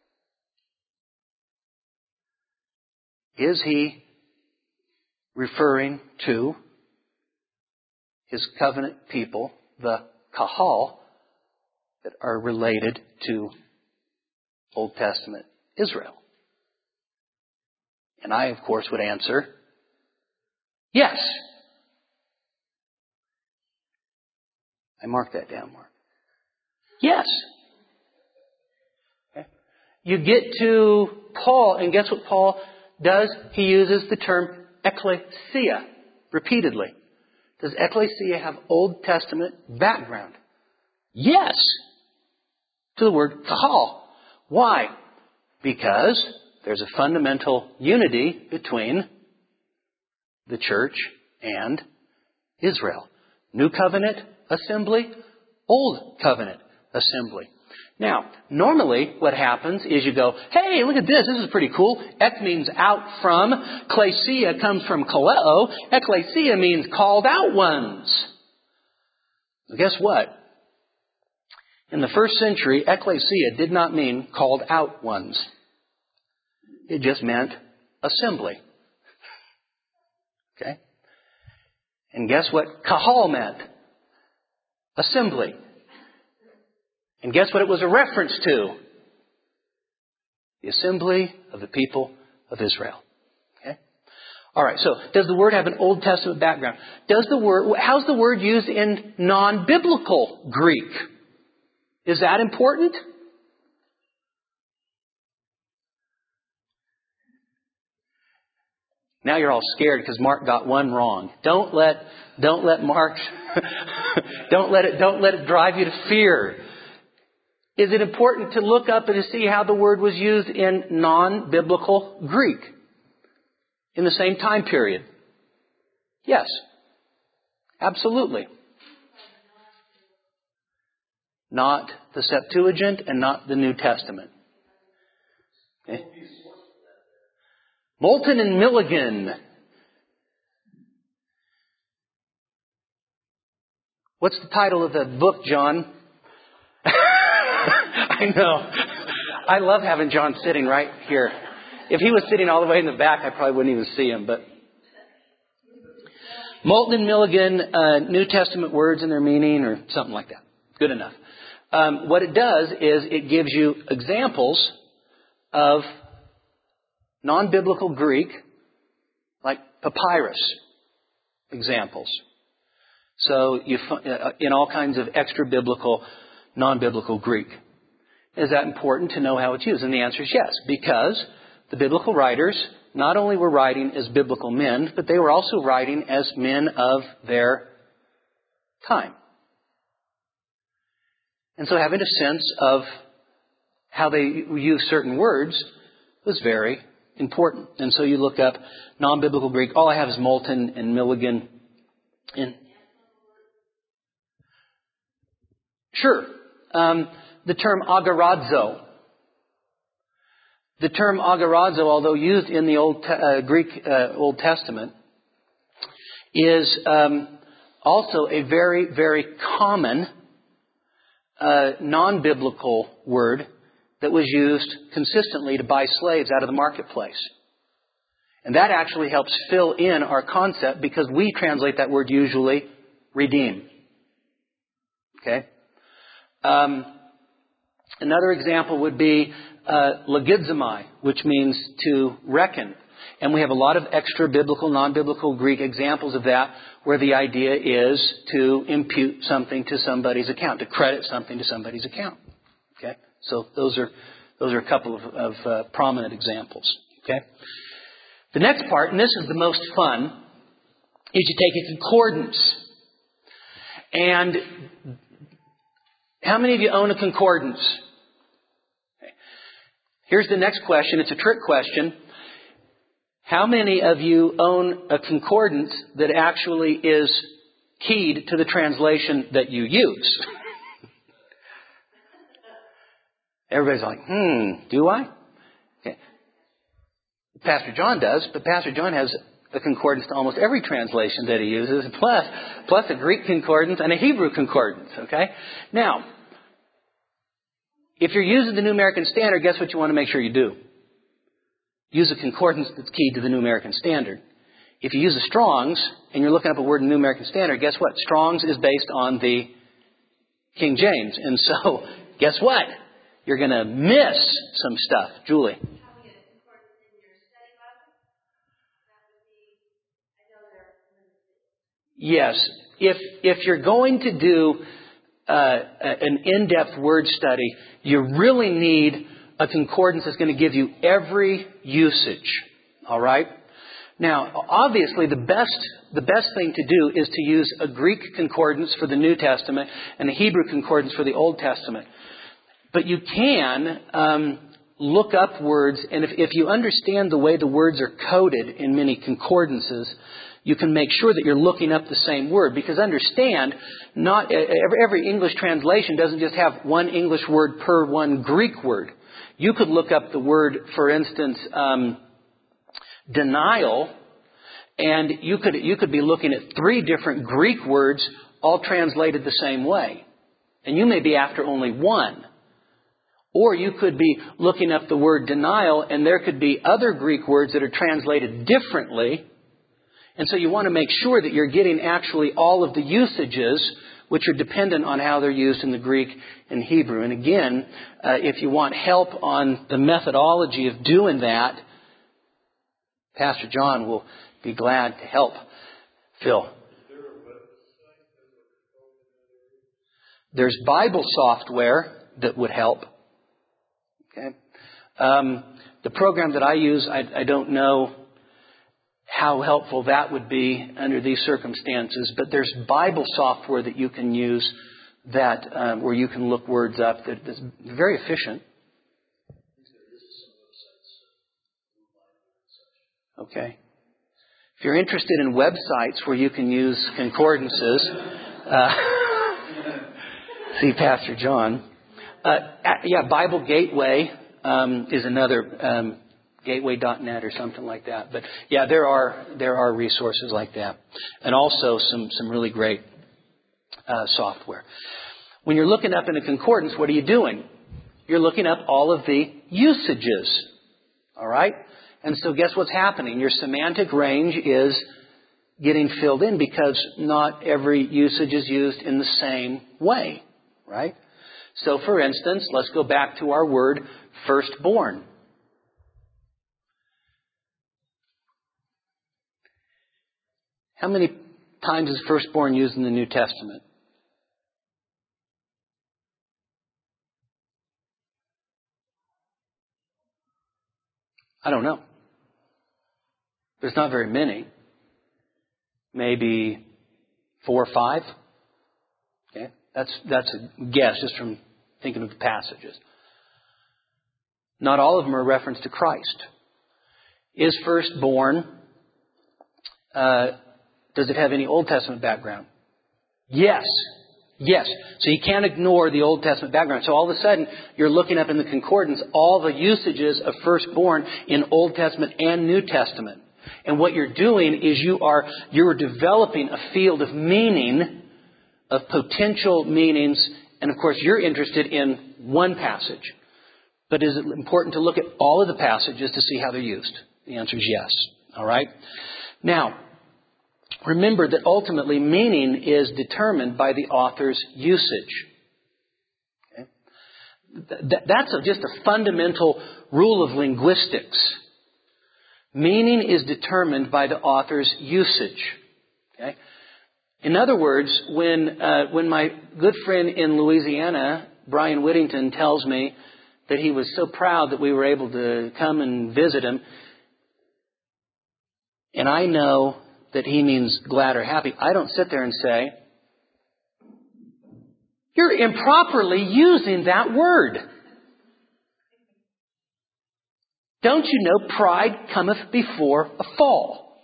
[SPEAKER 1] is He referring to His covenant people, the kahal, that are related to Old Testament Israel? And I, of course, would answer, yes. I marked that down, Mark. Yes. Okay. You get to Paul, and guess what Paul does? He uses the term ecclesia repeatedly. Does ecclesia have Old Testament background? Yes. To the word kahal. Why? Because there's a fundamental unity between the church and Israel. New covenant assembly, old covenant assembly. Now, normally what happens is you go, hey, look at this. This is pretty cool. Ek means out from. Klesia comes from kaleo. Ecclesia means called out ones. Well, guess what? In the first century, ecclesia did not mean called out ones. It just meant assembly. Okay? And guess what kahal meant? Assembly. And guess what it was a reference to? The assembly of the people of Israel. Okay? Alright, so does the word have an Old Testament background? How's the word used in non-biblical Greek? Is that important? Now you're all scared because Mark got one wrong. Don't let Mark don't let it drive you to fear. Is it important to look up and to see how the word was used in non-biblical Greek in the same time period? Yes. Absolutely. Not the Septuagint and not the New Testament. Okay. Moulton and Milligan. What's the title of the book, John? I know. I love having John sitting right here. If he was sitting all the way in the back, I probably wouldn't even see him. But Moulton and Milligan, New Testament words and their meaning, or something like that. Good enough. What it does is it gives you examples of non-biblical Greek, like papyrus examples. So you in all kinds of extra-biblical, non-biblical Greek. Is that important to know how it's used? And the answer is yes, because the biblical writers not only were writing as biblical men, but they were also writing as men of their time. And so having a sense of how they use certain words was very important. And so you look up non-biblical Greek. All I have is Moulton and Milligan. Sure. The term agorazo. The term agorazo, although used in the Old Testament, is also a very, very common non-biblical word that was used consistently to buy slaves out of the marketplace. And that actually helps fill in our concept because we translate that word usually redeem. Okay? Another example would be logizomai, which means to reckon. And we have a lot of extra biblical, non-biblical Greek examples of that where the idea is to impute something to somebody's account, to credit something to somebody's account. Okay? So those are a couple of prominent examples. Okay? The next part, and this is the most fun, is you take a concordance. And how many of you own a concordance? Okay. Here's the next question. It's a trick question. How many of you own a concordance that actually is keyed to the translation that you use? Everybody's like, do I? Okay. Pastor John does, but Pastor John has a concordance to almost every translation that he uses, plus a Greek concordance and a Hebrew concordance, okay? Now, if you're using the New American Standard, guess what you want to make sure you do? Use a concordance that's keyed to the New American Standard. If you use a Strong's and you're looking up a word in the New American Standard, guess what? Strong's is based on the King James. And so, guess what? You're going to miss some stuff. Julie. Yes. If you're going to do an in-depth word study, you really need a concordance that's going to give you every usage. All right? Now, obviously, the best thing to do is to use a Greek concordance for the New Testament and a Hebrew concordance for the Old Testament. But you can look up words, and if you understand the way the words are coded in many concordances, you can make sure that you're looking up the same word. Because understand, not every English translation doesn't just have one English word per one Greek word. You could look up the word, for instance, denial, and you could be looking at 3 different Greek words all translated the same way. And you may be after only one. Or you could be looking up the word denial, and there could be other Greek words that are translated differently. And so you want to make sure that you're getting actually all of the usages, which are dependent on how they're used in the Greek and Hebrew. And again, if you want help on the methodology of doing that, Pastor John will be glad to help. Phil. There's Bible software that would help. Okay. The program that I use, I don't know how helpful that would be under these circumstances, but there's Bible software that you can use that where you can look words up that's very efficient. Okay. If you're interested in websites where you can use concordances, see Pastor John. Bible Gateway is another, gateway.net or something like that. But yeah, there are resources like that, and also some really great software. When you're looking up in a concordance, what are you doing? You're looking up all of the usages. All right. And so guess what's happening? Your semantic range is getting filled in because not every usage is used in the same way, right? So for instance, let's go back to our word firstborn. How many times is firstborn used in the New Testament? I don't know. There's not very many. Maybe 4 or 5. Okay, that's a guess just from thinking of the passages. Not all of them are a reference to Christ. Is firstborn, does it have any Old Testament background? Yes. Yes. So you can't ignore the Old Testament background. So all of a sudden, you're looking up in the concordance all the usages of firstborn in Old Testament and New Testament. And what you're doing is you're developing a field of meaning, of potential meanings. And of course, you're interested in one passage. But is it important to look at all of the passages to see how they're used? The answer is yes. All right. Now, remember that ultimately meaning is determined by the author's usage. Okay? That's just a fundamental rule of linguistics. Meaning is determined by the author's usage. Okay? In other words, when my good friend in Louisiana, Brian Whittington, tells me that he was so proud that we were able to come and visit him, and I know that he means glad or happy, I don't sit there and say, "You're improperly using that word. Don't you know pride cometh before a fall?"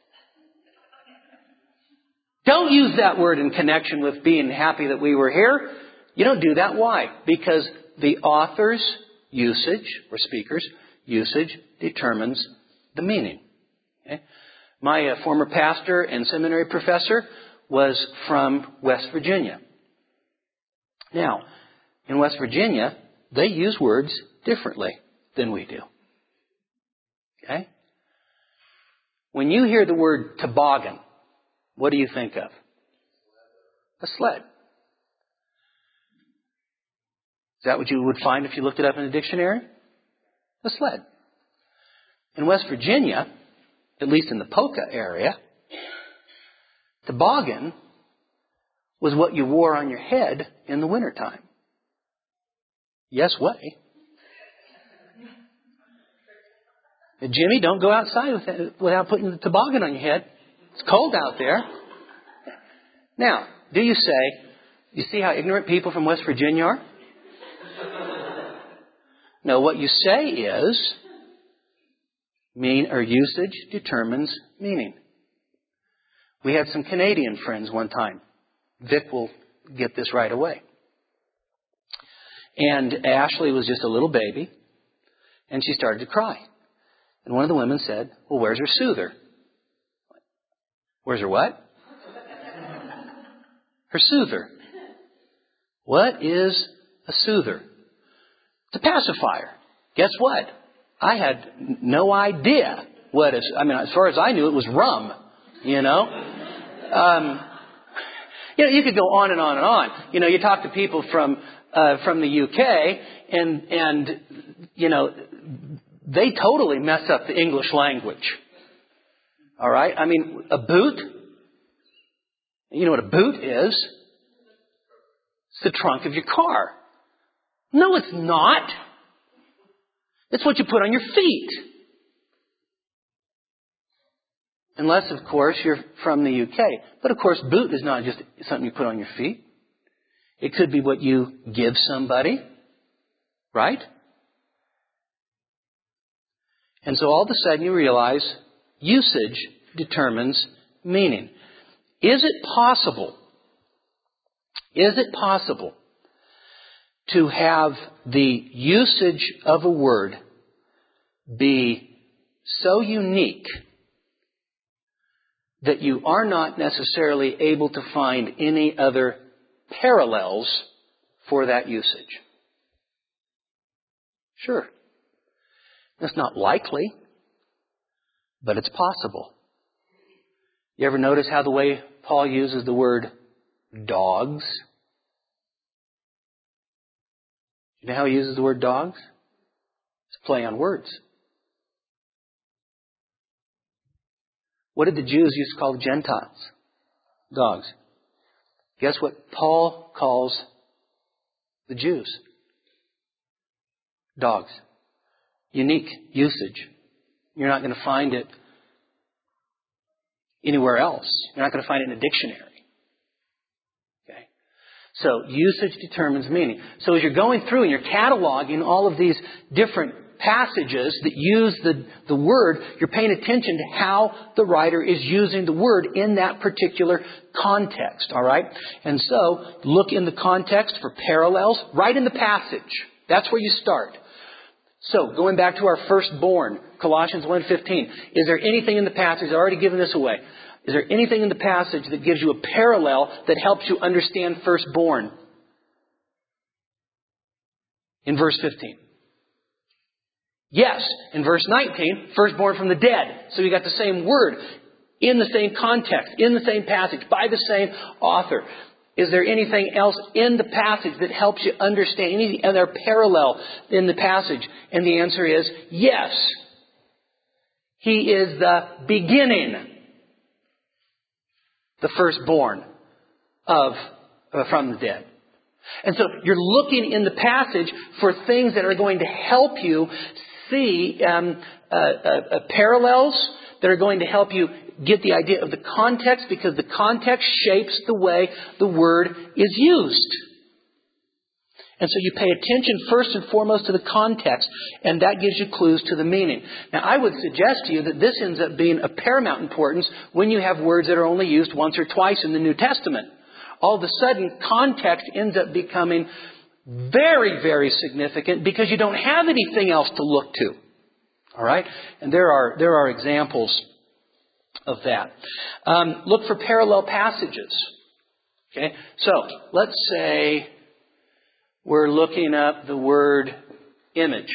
[SPEAKER 1] Don't use that word in connection with being happy that we were here. You don't do that. Why? Because the author's usage, or speaker's usage, determines the meaning. Okay? My former pastor and seminary professor was from West Virginia. Now, in West Virginia, they use words differently than we do. Okay? When you hear the word toboggan, what do you think of? A sled. Is that what you would find if you looked it up in a dictionary? A sled. In West Virginia, at least in the Polka area, toboggan was what you wore on your head in the wintertime. Yes way. Jimmy, don't go outside without putting the toboggan on your head. It's cold out there. Now, do you say, you see how ignorant people from West Virginia are? No, what you say is, usage determines meaning. We had some Canadian friends one time. Vic will get this right away. And Ashley was just a little baby, and she started to cry. And one of the women said, well, where's her soother? Where's her what? Her soother. What is a soother? It's a pacifier. Guess what? I had no idea what is. I mean, as far as I knew, it was rum. You know, you could go on and on and on. You know, you talk to people from the UK, and they totally mess up the English language. All right, I mean, a boot. You know what a boot is? It's the trunk of your car. No, it's not. It's what you put on your feet. Unless, of course, you're from the UK. But, of course, boot is not just something you put on your feet. It could be what you give somebody. Right? And so all of a sudden you realize usage determines meaning. Is it possible to have the usage of a word be so unique that you are not necessarily able to find any other parallels for that usage? Sure. It's not likely, but it's possible. You ever notice how the way Paul uses the word dogs? You know how he uses the word dogs? It's a play on words. What did the Jews used to call the Gentiles? Dogs. Guess what Paul calls the Jews? Dogs. Unique usage. You're not going to find it anywhere else. You're not going to find it in a dictionary. Okay? So usage determines meaning. So as you're going through and you're cataloging all of these different passages that use the word, you're paying attention to how the writer is using the word in that particular context. All right? And so look in the context for parallels right in the passage. That's where you start. So, going back to our firstborn, Colossians 1:15, is there anything in the passage, I've already given this away, is there anything in the passage that gives you a parallel that helps you understand firstborn? In verse 15. Yes, in verse 19, firstborn from the dead. So you got the same word, in the same context, in the same passage, by the same author. Is there anything else in the passage that helps you understand any other parallel in the passage? And the answer is yes. He is the beginning, the firstborn from the dead. And so you're looking in the passage for things that are going to help you see parallels that are going to help you get the idea of the context, because the context shapes the way the word is used. And so you pay attention first and foremost to the context, and that gives you clues to the meaning. Now, I would suggest to you that this ends up being of paramount importance when you have words that are only used once or twice in the New Testament. All of a sudden, context ends up becoming very, very significant because you don't have anything else to look to. All right? And there are examples of that. Look for parallel passages. Okay? So, let's say we're looking up the word image.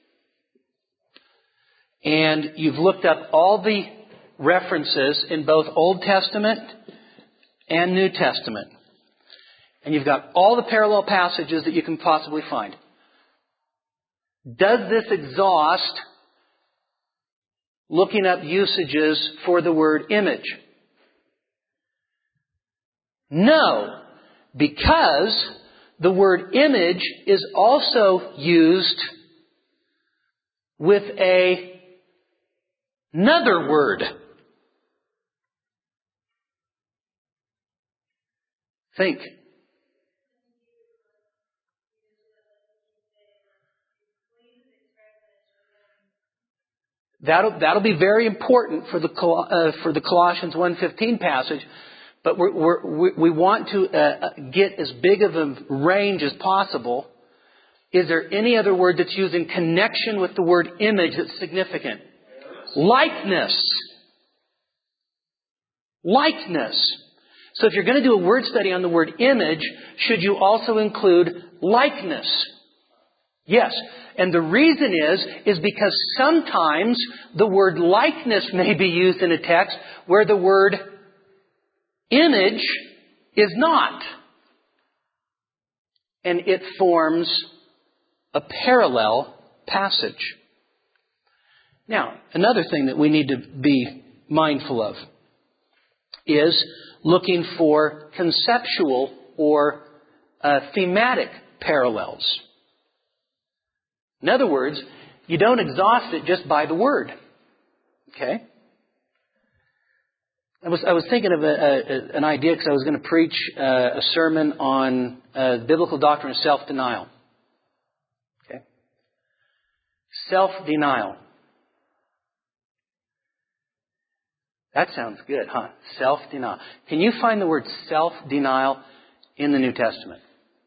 [SPEAKER 1] And you've looked up all the references in both Old Testament and New Testament. And you've got all the parallel passages that you can possibly find. Does this exhaust looking up usages for the word image? No, because the word image is also used with a Another word. Think. That'll be very important for the Colossians 1:15 passage, but we want to get as big of a range as possible. Is there any other word that's used in connection with the word image that's significant? Likeness. Likeness. So if you're going to do a word study on the word image, should you also include likeness? Yes. And the reason is because sometimes the word likeness may be used in a text where the word image is not. And it forms a parallel passage. Now, another thing that we need to be mindful of is looking for conceptual or thematic parallels. In other words, you don't exhaust it just by the word. Okay? I was thinking of an idea because I was going to preach a sermon on biblical doctrine of self-denial. Okay? Self-denial. That sounds good, huh? Self-denial. Can you find the word self-denial in the New Testament?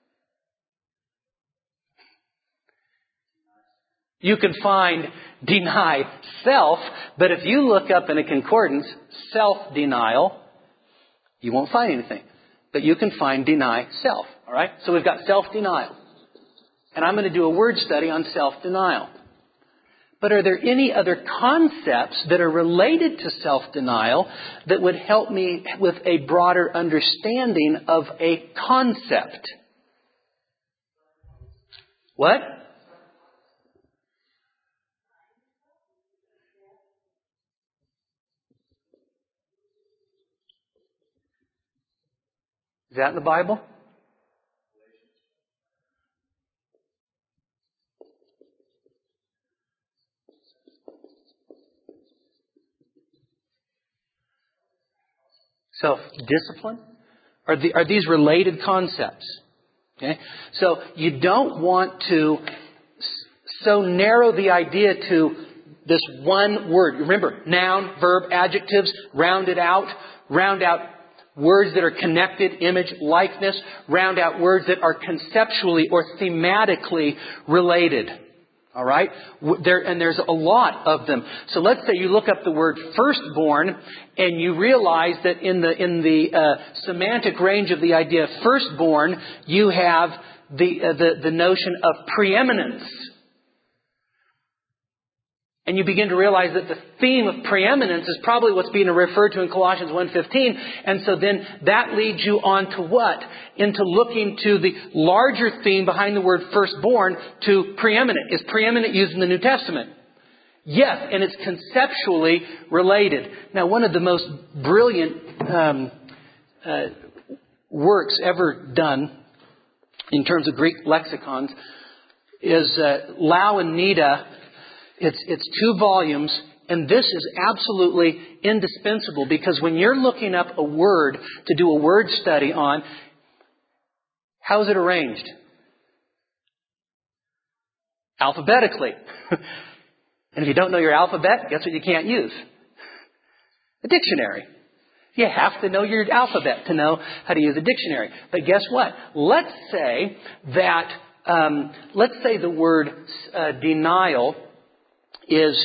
[SPEAKER 1] You can find deny self, but if you look up in a concordance, self-denial, you won't find anything. But you can find deny self. All right? So we've got self-denial. And I'm going to do a word study on self-denial. But are there any other concepts that are related to self-denial that would help me with a broader understanding of a concept? What? Is that in the Bible? Self-discipline? Are these related concepts? Okay? So you don't want to so narrow the idea to this one word. Remember, noun, verb, adjectives, round out words that are connected, image, likeness, round out words that are conceptually or thematically related. All right? There's a lot of them. So let's say you look up the word firstborn and you realize that in the semantic range of the idea of firstborn, you have the notion of preeminence. And you begin to realize that the theme of preeminence is probably what's being referred to in Colossians 1:15. And so then that leads you on to what? Into looking to the larger theme behind the word firstborn to preeminent. Is preeminent used in the New Testament? Yes, and it's conceptually related. Now, one of the most brilliant works ever done in terms of Greek lexicons is Lau and Nida. It's 2 volumes, and this is absolutely indispensable because when you're looking up a word to do a word study on, how is it arranged? Alphabetically. And if you don't know your alphabet, guess what you can't use? A dictionary. You have to know your alphabet to know how to use a dictionary. But guess what? Let's say the word denial is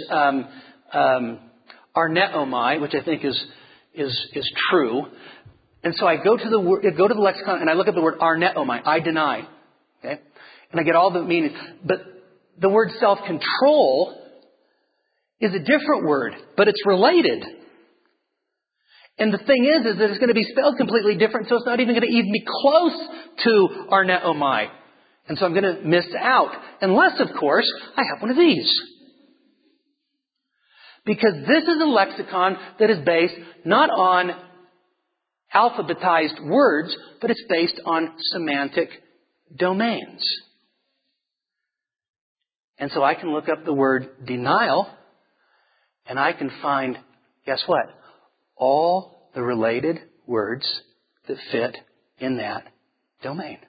[SPEAKER 1] arneomai, which I think is true. And so I go to the lexicon and I look at the word arneomai, I deny. Okay? And I get all the meanings. But the word self-control is a different word, but it's related. And the thing is that it's going to be spelled completely different, so it's not even going to even be close to arneomai. And so I'm going to miss out. Unless, of course, I have one of these. Because this is a lexicon that is based not on alphabetized words, but it's based on semantic domains. And so I can look up the word denial, And I can find, guess what? All the related words that fit in that domain.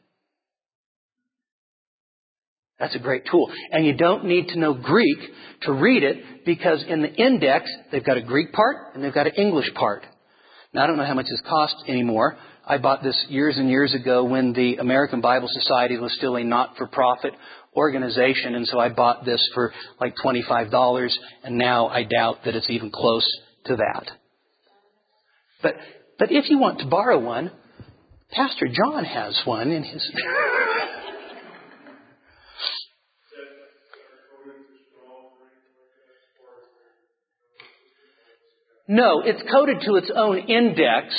[SPEAKER 1] That's a great tool. And you don't need to know Greek to read it, because in the index, they've got a Greek part and they've got an English part. Now, I don't know how much this costs anymore. I bought this years and years ago when the American Bible Society was still a not-for-profit organization. And so I bought this for like $25. And now I doubt that it's even close to that. But if you want to borrow one, Pastor John has one in his... No, it's coded to its own index,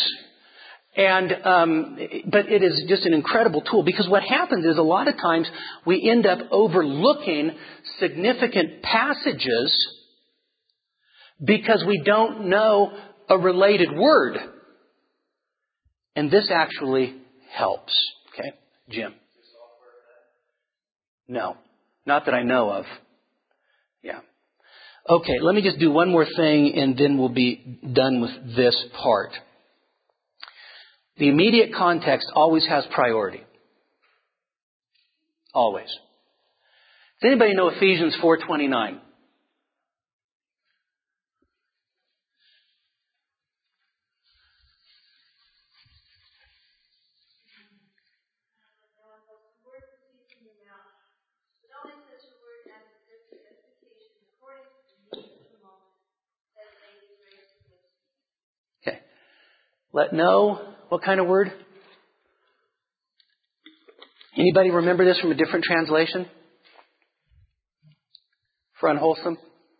[SPEAKER 1] but it is just an incredible tool, because what happens is a lot of times we end up overlooking significant passages because we don't know a related word. And this actually helps. Okay, Jim? No, not that I know of. Yeah. Okay, let me just do one more thing and then we'll be done with this part. The immediate context always has priority. Always. Does anybody know Ephesians 4:29? Okay. Let know, what kind of word? Anybody remember this from a different translation? For unwholesome?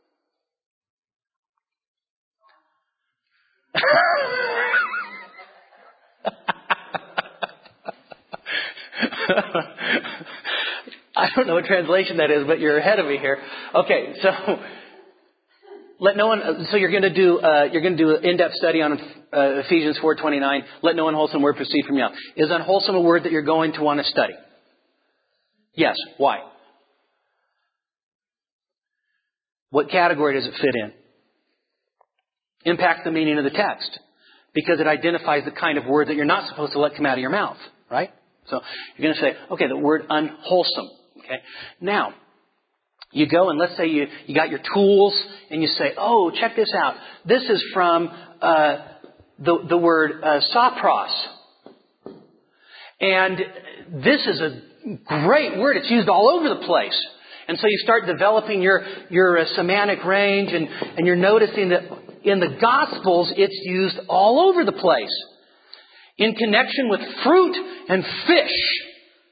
[SPEAKER 1] I don't know what translation that is, but you're ahead of me here. Okay, so let no one. So you're going to do an in-depth study on Ephesians 4:29. Let no unwholesome word proceed from your mouth. Is unwholesome a word that you're going to want to study? Yes. Why? What category does it fit in? Impacts the meaning of the text, because it identifies the kind of word that you're not supposed to let come out of your mouth, right? So you're going to say, okay, the word unwholesome. Okay. Now, you go and let's say you got your tools and you say, oh, check this out. This is from the word sapros. And this is a great word. It's used all over the place. And so you start developing your semantic range, and you're noticing that in the Gospels it's used all over the place in connection with fruit and fish.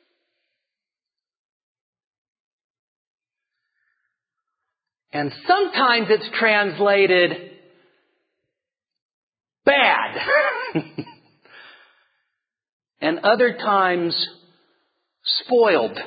[SPEAKER 1] And sometimes it's translated bad. And other times spoiled.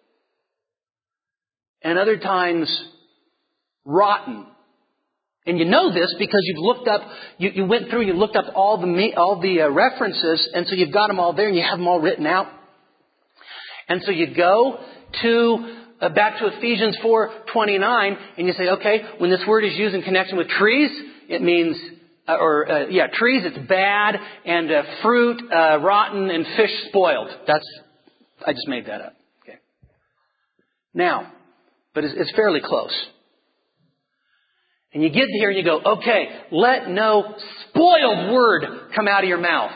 [SPEAKER 1] And other times rotten. And you know this because you've looked up, you went through, you looked up all the references, and so you've got them all there and you have them all written out. And so you go to back to Ephesians 4:29, and you say, okay, when this word is used in connection with trees, it means, trees, it's bad, and fruit, rotten, and fish spoiled. I just made that up. Okay. Now, but it's fairly close. And you get here and you go, okay, let no spoiled word come out of your mouth.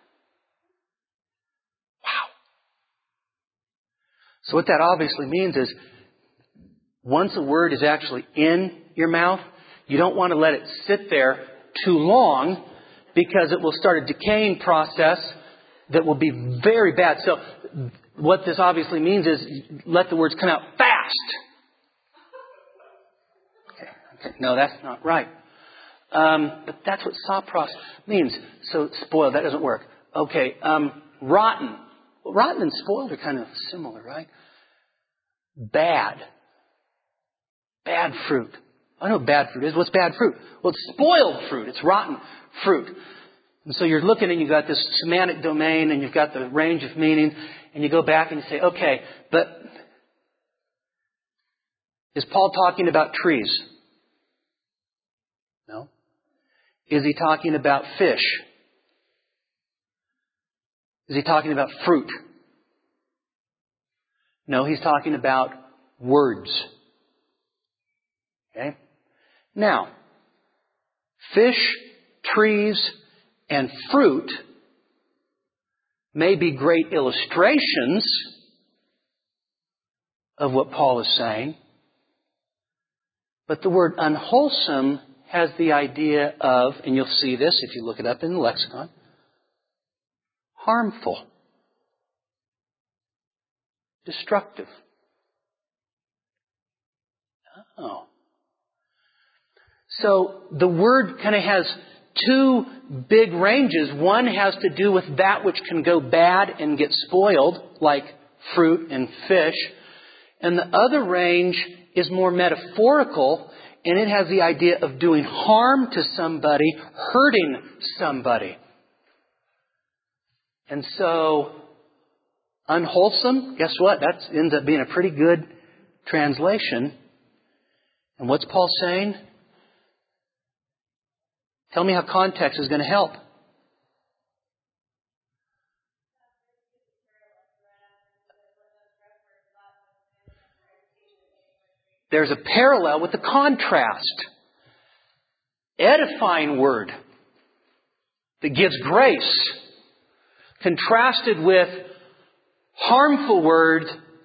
[SPEAKER 1] Wow. So what that obviously means is, once a word is actually in your mouth, you don't want to let it sit there too long, because it will start a decaying process that will be very bad. So what this obviously means is, let the words come out fast. Okay. No, that's not right. But that's what sapros means. So spoiled, that doesn't work. Okay, rotten. Well, rotten and spoiled are kind of similar, right? Bad. Bad fruit. I know what bad fruit is. What's bad fruit? Well, it's spoiled fruit. It's rotten fruit. And so you're looking and you've got this semantic domain and you've got the range of meaning, and you go back and you say, okay, but is Paul talking about trees? Is he talking about fish? Is he talking about fruit? No, he's talking about words. Okay? Now, fish, trees, and fruit may be great illustrations of what Paul is saying, but the word unwholesome has the idea of, and you'll see this if you look it up in the lexicon, harmful, destructive. Oh. So the word kind of has two big ranges. One has to do with that which can go bad and get spoiled, like fruit and fish. And the other range is more metaphorical, and it has the idea of doing harm to somebody, hurting somebody. And so, unwholesome, guess what? That ends up being a pretty good translation. And what's Paul saying? Tell me how context is going to help. There's a parallel with the contrast. Edifying word that gives grace, contrasted with harmful word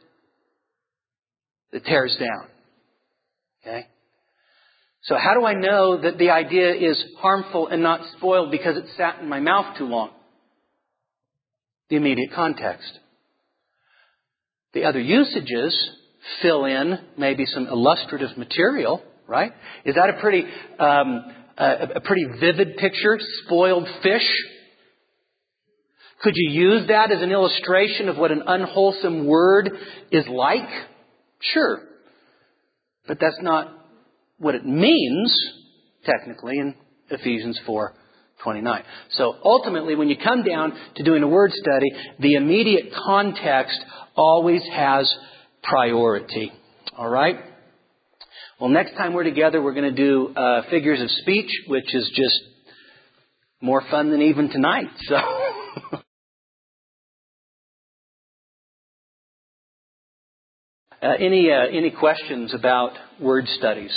[SPEAKER 1] that tears down. Okay? So how do I know that the idea is harmful and not spoiled because it sat in my mouth too long? The immediate context. The other usages fill in maybe some illustrative material, right? Is that a pretty vivid picture? Spoiled fish? Could you use that as an illustration of what an unwholesome word is like? Sure. But that's not what it means, technically, in Ephesians 4:29. So ultimately, when you come down to doing a word study, the immediate context always has priority. All right? Well, next time we're together, we're going to do figures of speech, which is just more fun than even tonight. So, any questions about word studies?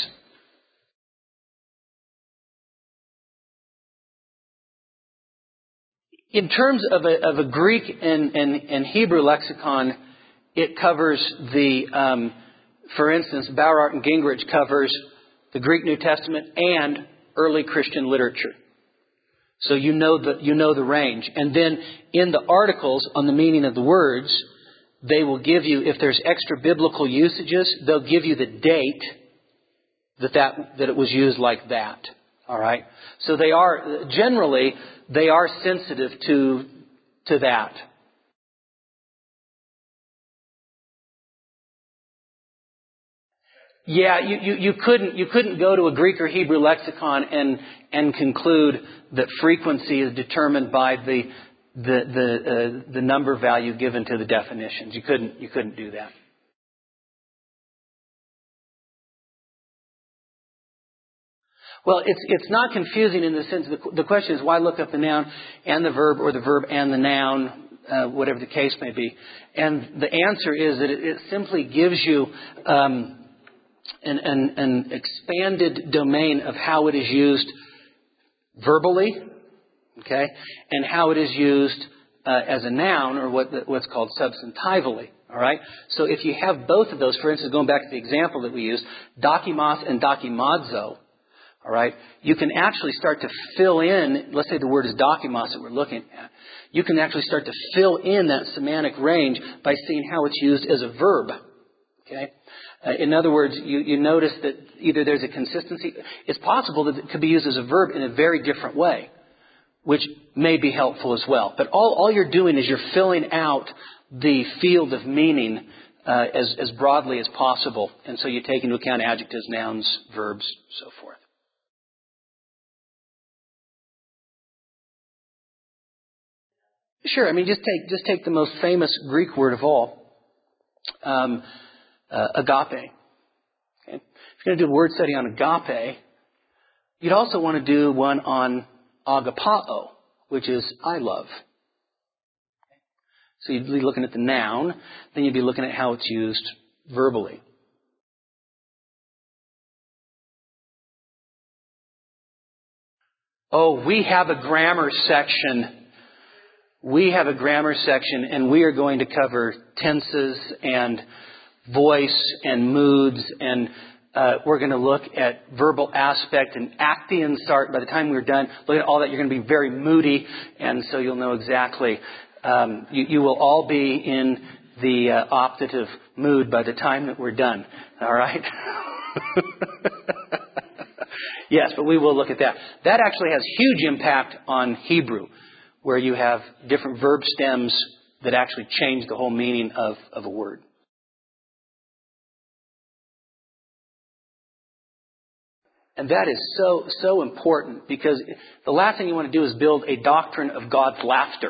[SPEAKER 1] In terms of a Greek and Hebrew lexicon, it covers for instance, Bauer and Gingrich covers the Greek New Testament and early Christian literature. So you know the range. And then in the articles on the meaning of the words, they will give you, if there's extra biblical usages, they'll give you the date that it was used like that. All right? So they are sensitive to that. Yeah, you couldn't go to a Greek or Hebrew lexicon and conclude that frequency is determined by the number value given to the definitions. You couldn't do that. Well, it's not confusing in the sense the question is why look up the noun and the verb or the verb and the noun, whatever the case may be. And the answer is that it simply gives you an expanded domain of how it is used verbally, okay, and how it is used as a noun or what's called substantively. All right. So if you have both of those, for instance, going back to the example that we used, dokimos and dokimazo. All right. You can actually start to fill in, let's say the word is dokimos that we're looking at. You can actually start to fill in that semantic range by seeing how it's used as a verb. Okay. In other words, you notice that either there's a consistency. It's possible that it could be used as a verb in a very different way, which may be helpful as well. But all you're doing is you're filling out the field of meaning as broadly as possible. And so you take into account adjectives, nouns, verbs, so forth. Sure. I mean, just take the most famous Greek word of all, agape. Okay. If you're going to do a word study on agape, You'd also want to do one on agapao, which is I love. So you'd be looking at the noun, then you'd be looking at how it's used verbally. Oh, we have a grammar section. We have a grammar section, and we are going to cover tenses and voice and moods, and we're going to look at verbal aspect and Acteon start. By the time we're done, look at all that. You're going to be very moody, and so you'll know exactly. You will all be in the optative mood by the time that we're done. All right? Yes, but we will look at that. That actually has huge impact on Hebrew, where you have different verb stems that actually change the whole meaning of a word. And that is so important, because the last thing you want to do is build a doctrine of God's laughter.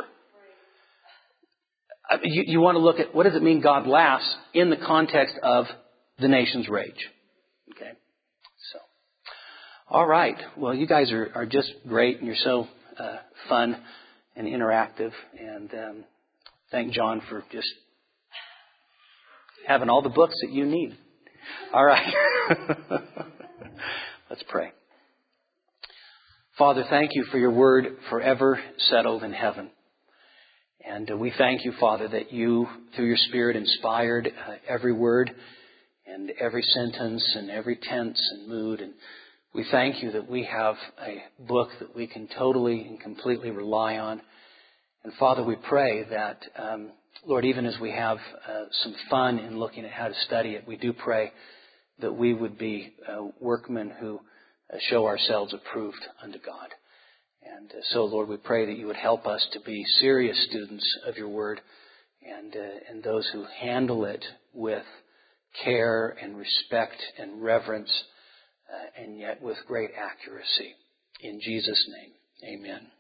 [SPEAKER 1] You want to look at what does it mean God laughs in the context of the nation's rage. Okay? So, all right. Well, you guys are just great, and you're so fun and interactive. And thank John for just having all the books that you need. All right. Let's pray. Father, thank you for your word forever settled in heaven. And we thank you, Father, that you, through your Spirit, inspired every word and every sentence and every tense and mood. And we thank you that we have a book that we can totally and completely rely on. And Father, we pray that, Lord, even as we have some fun in looking at how to study it, we do pray that we would be workmen who show ourselves approved unto God. And so, Lord, we pray that you would help us to be serious students of your word and those who handle it with care and respect and reverence and yet with great accuracy. In Jesus' name, amen.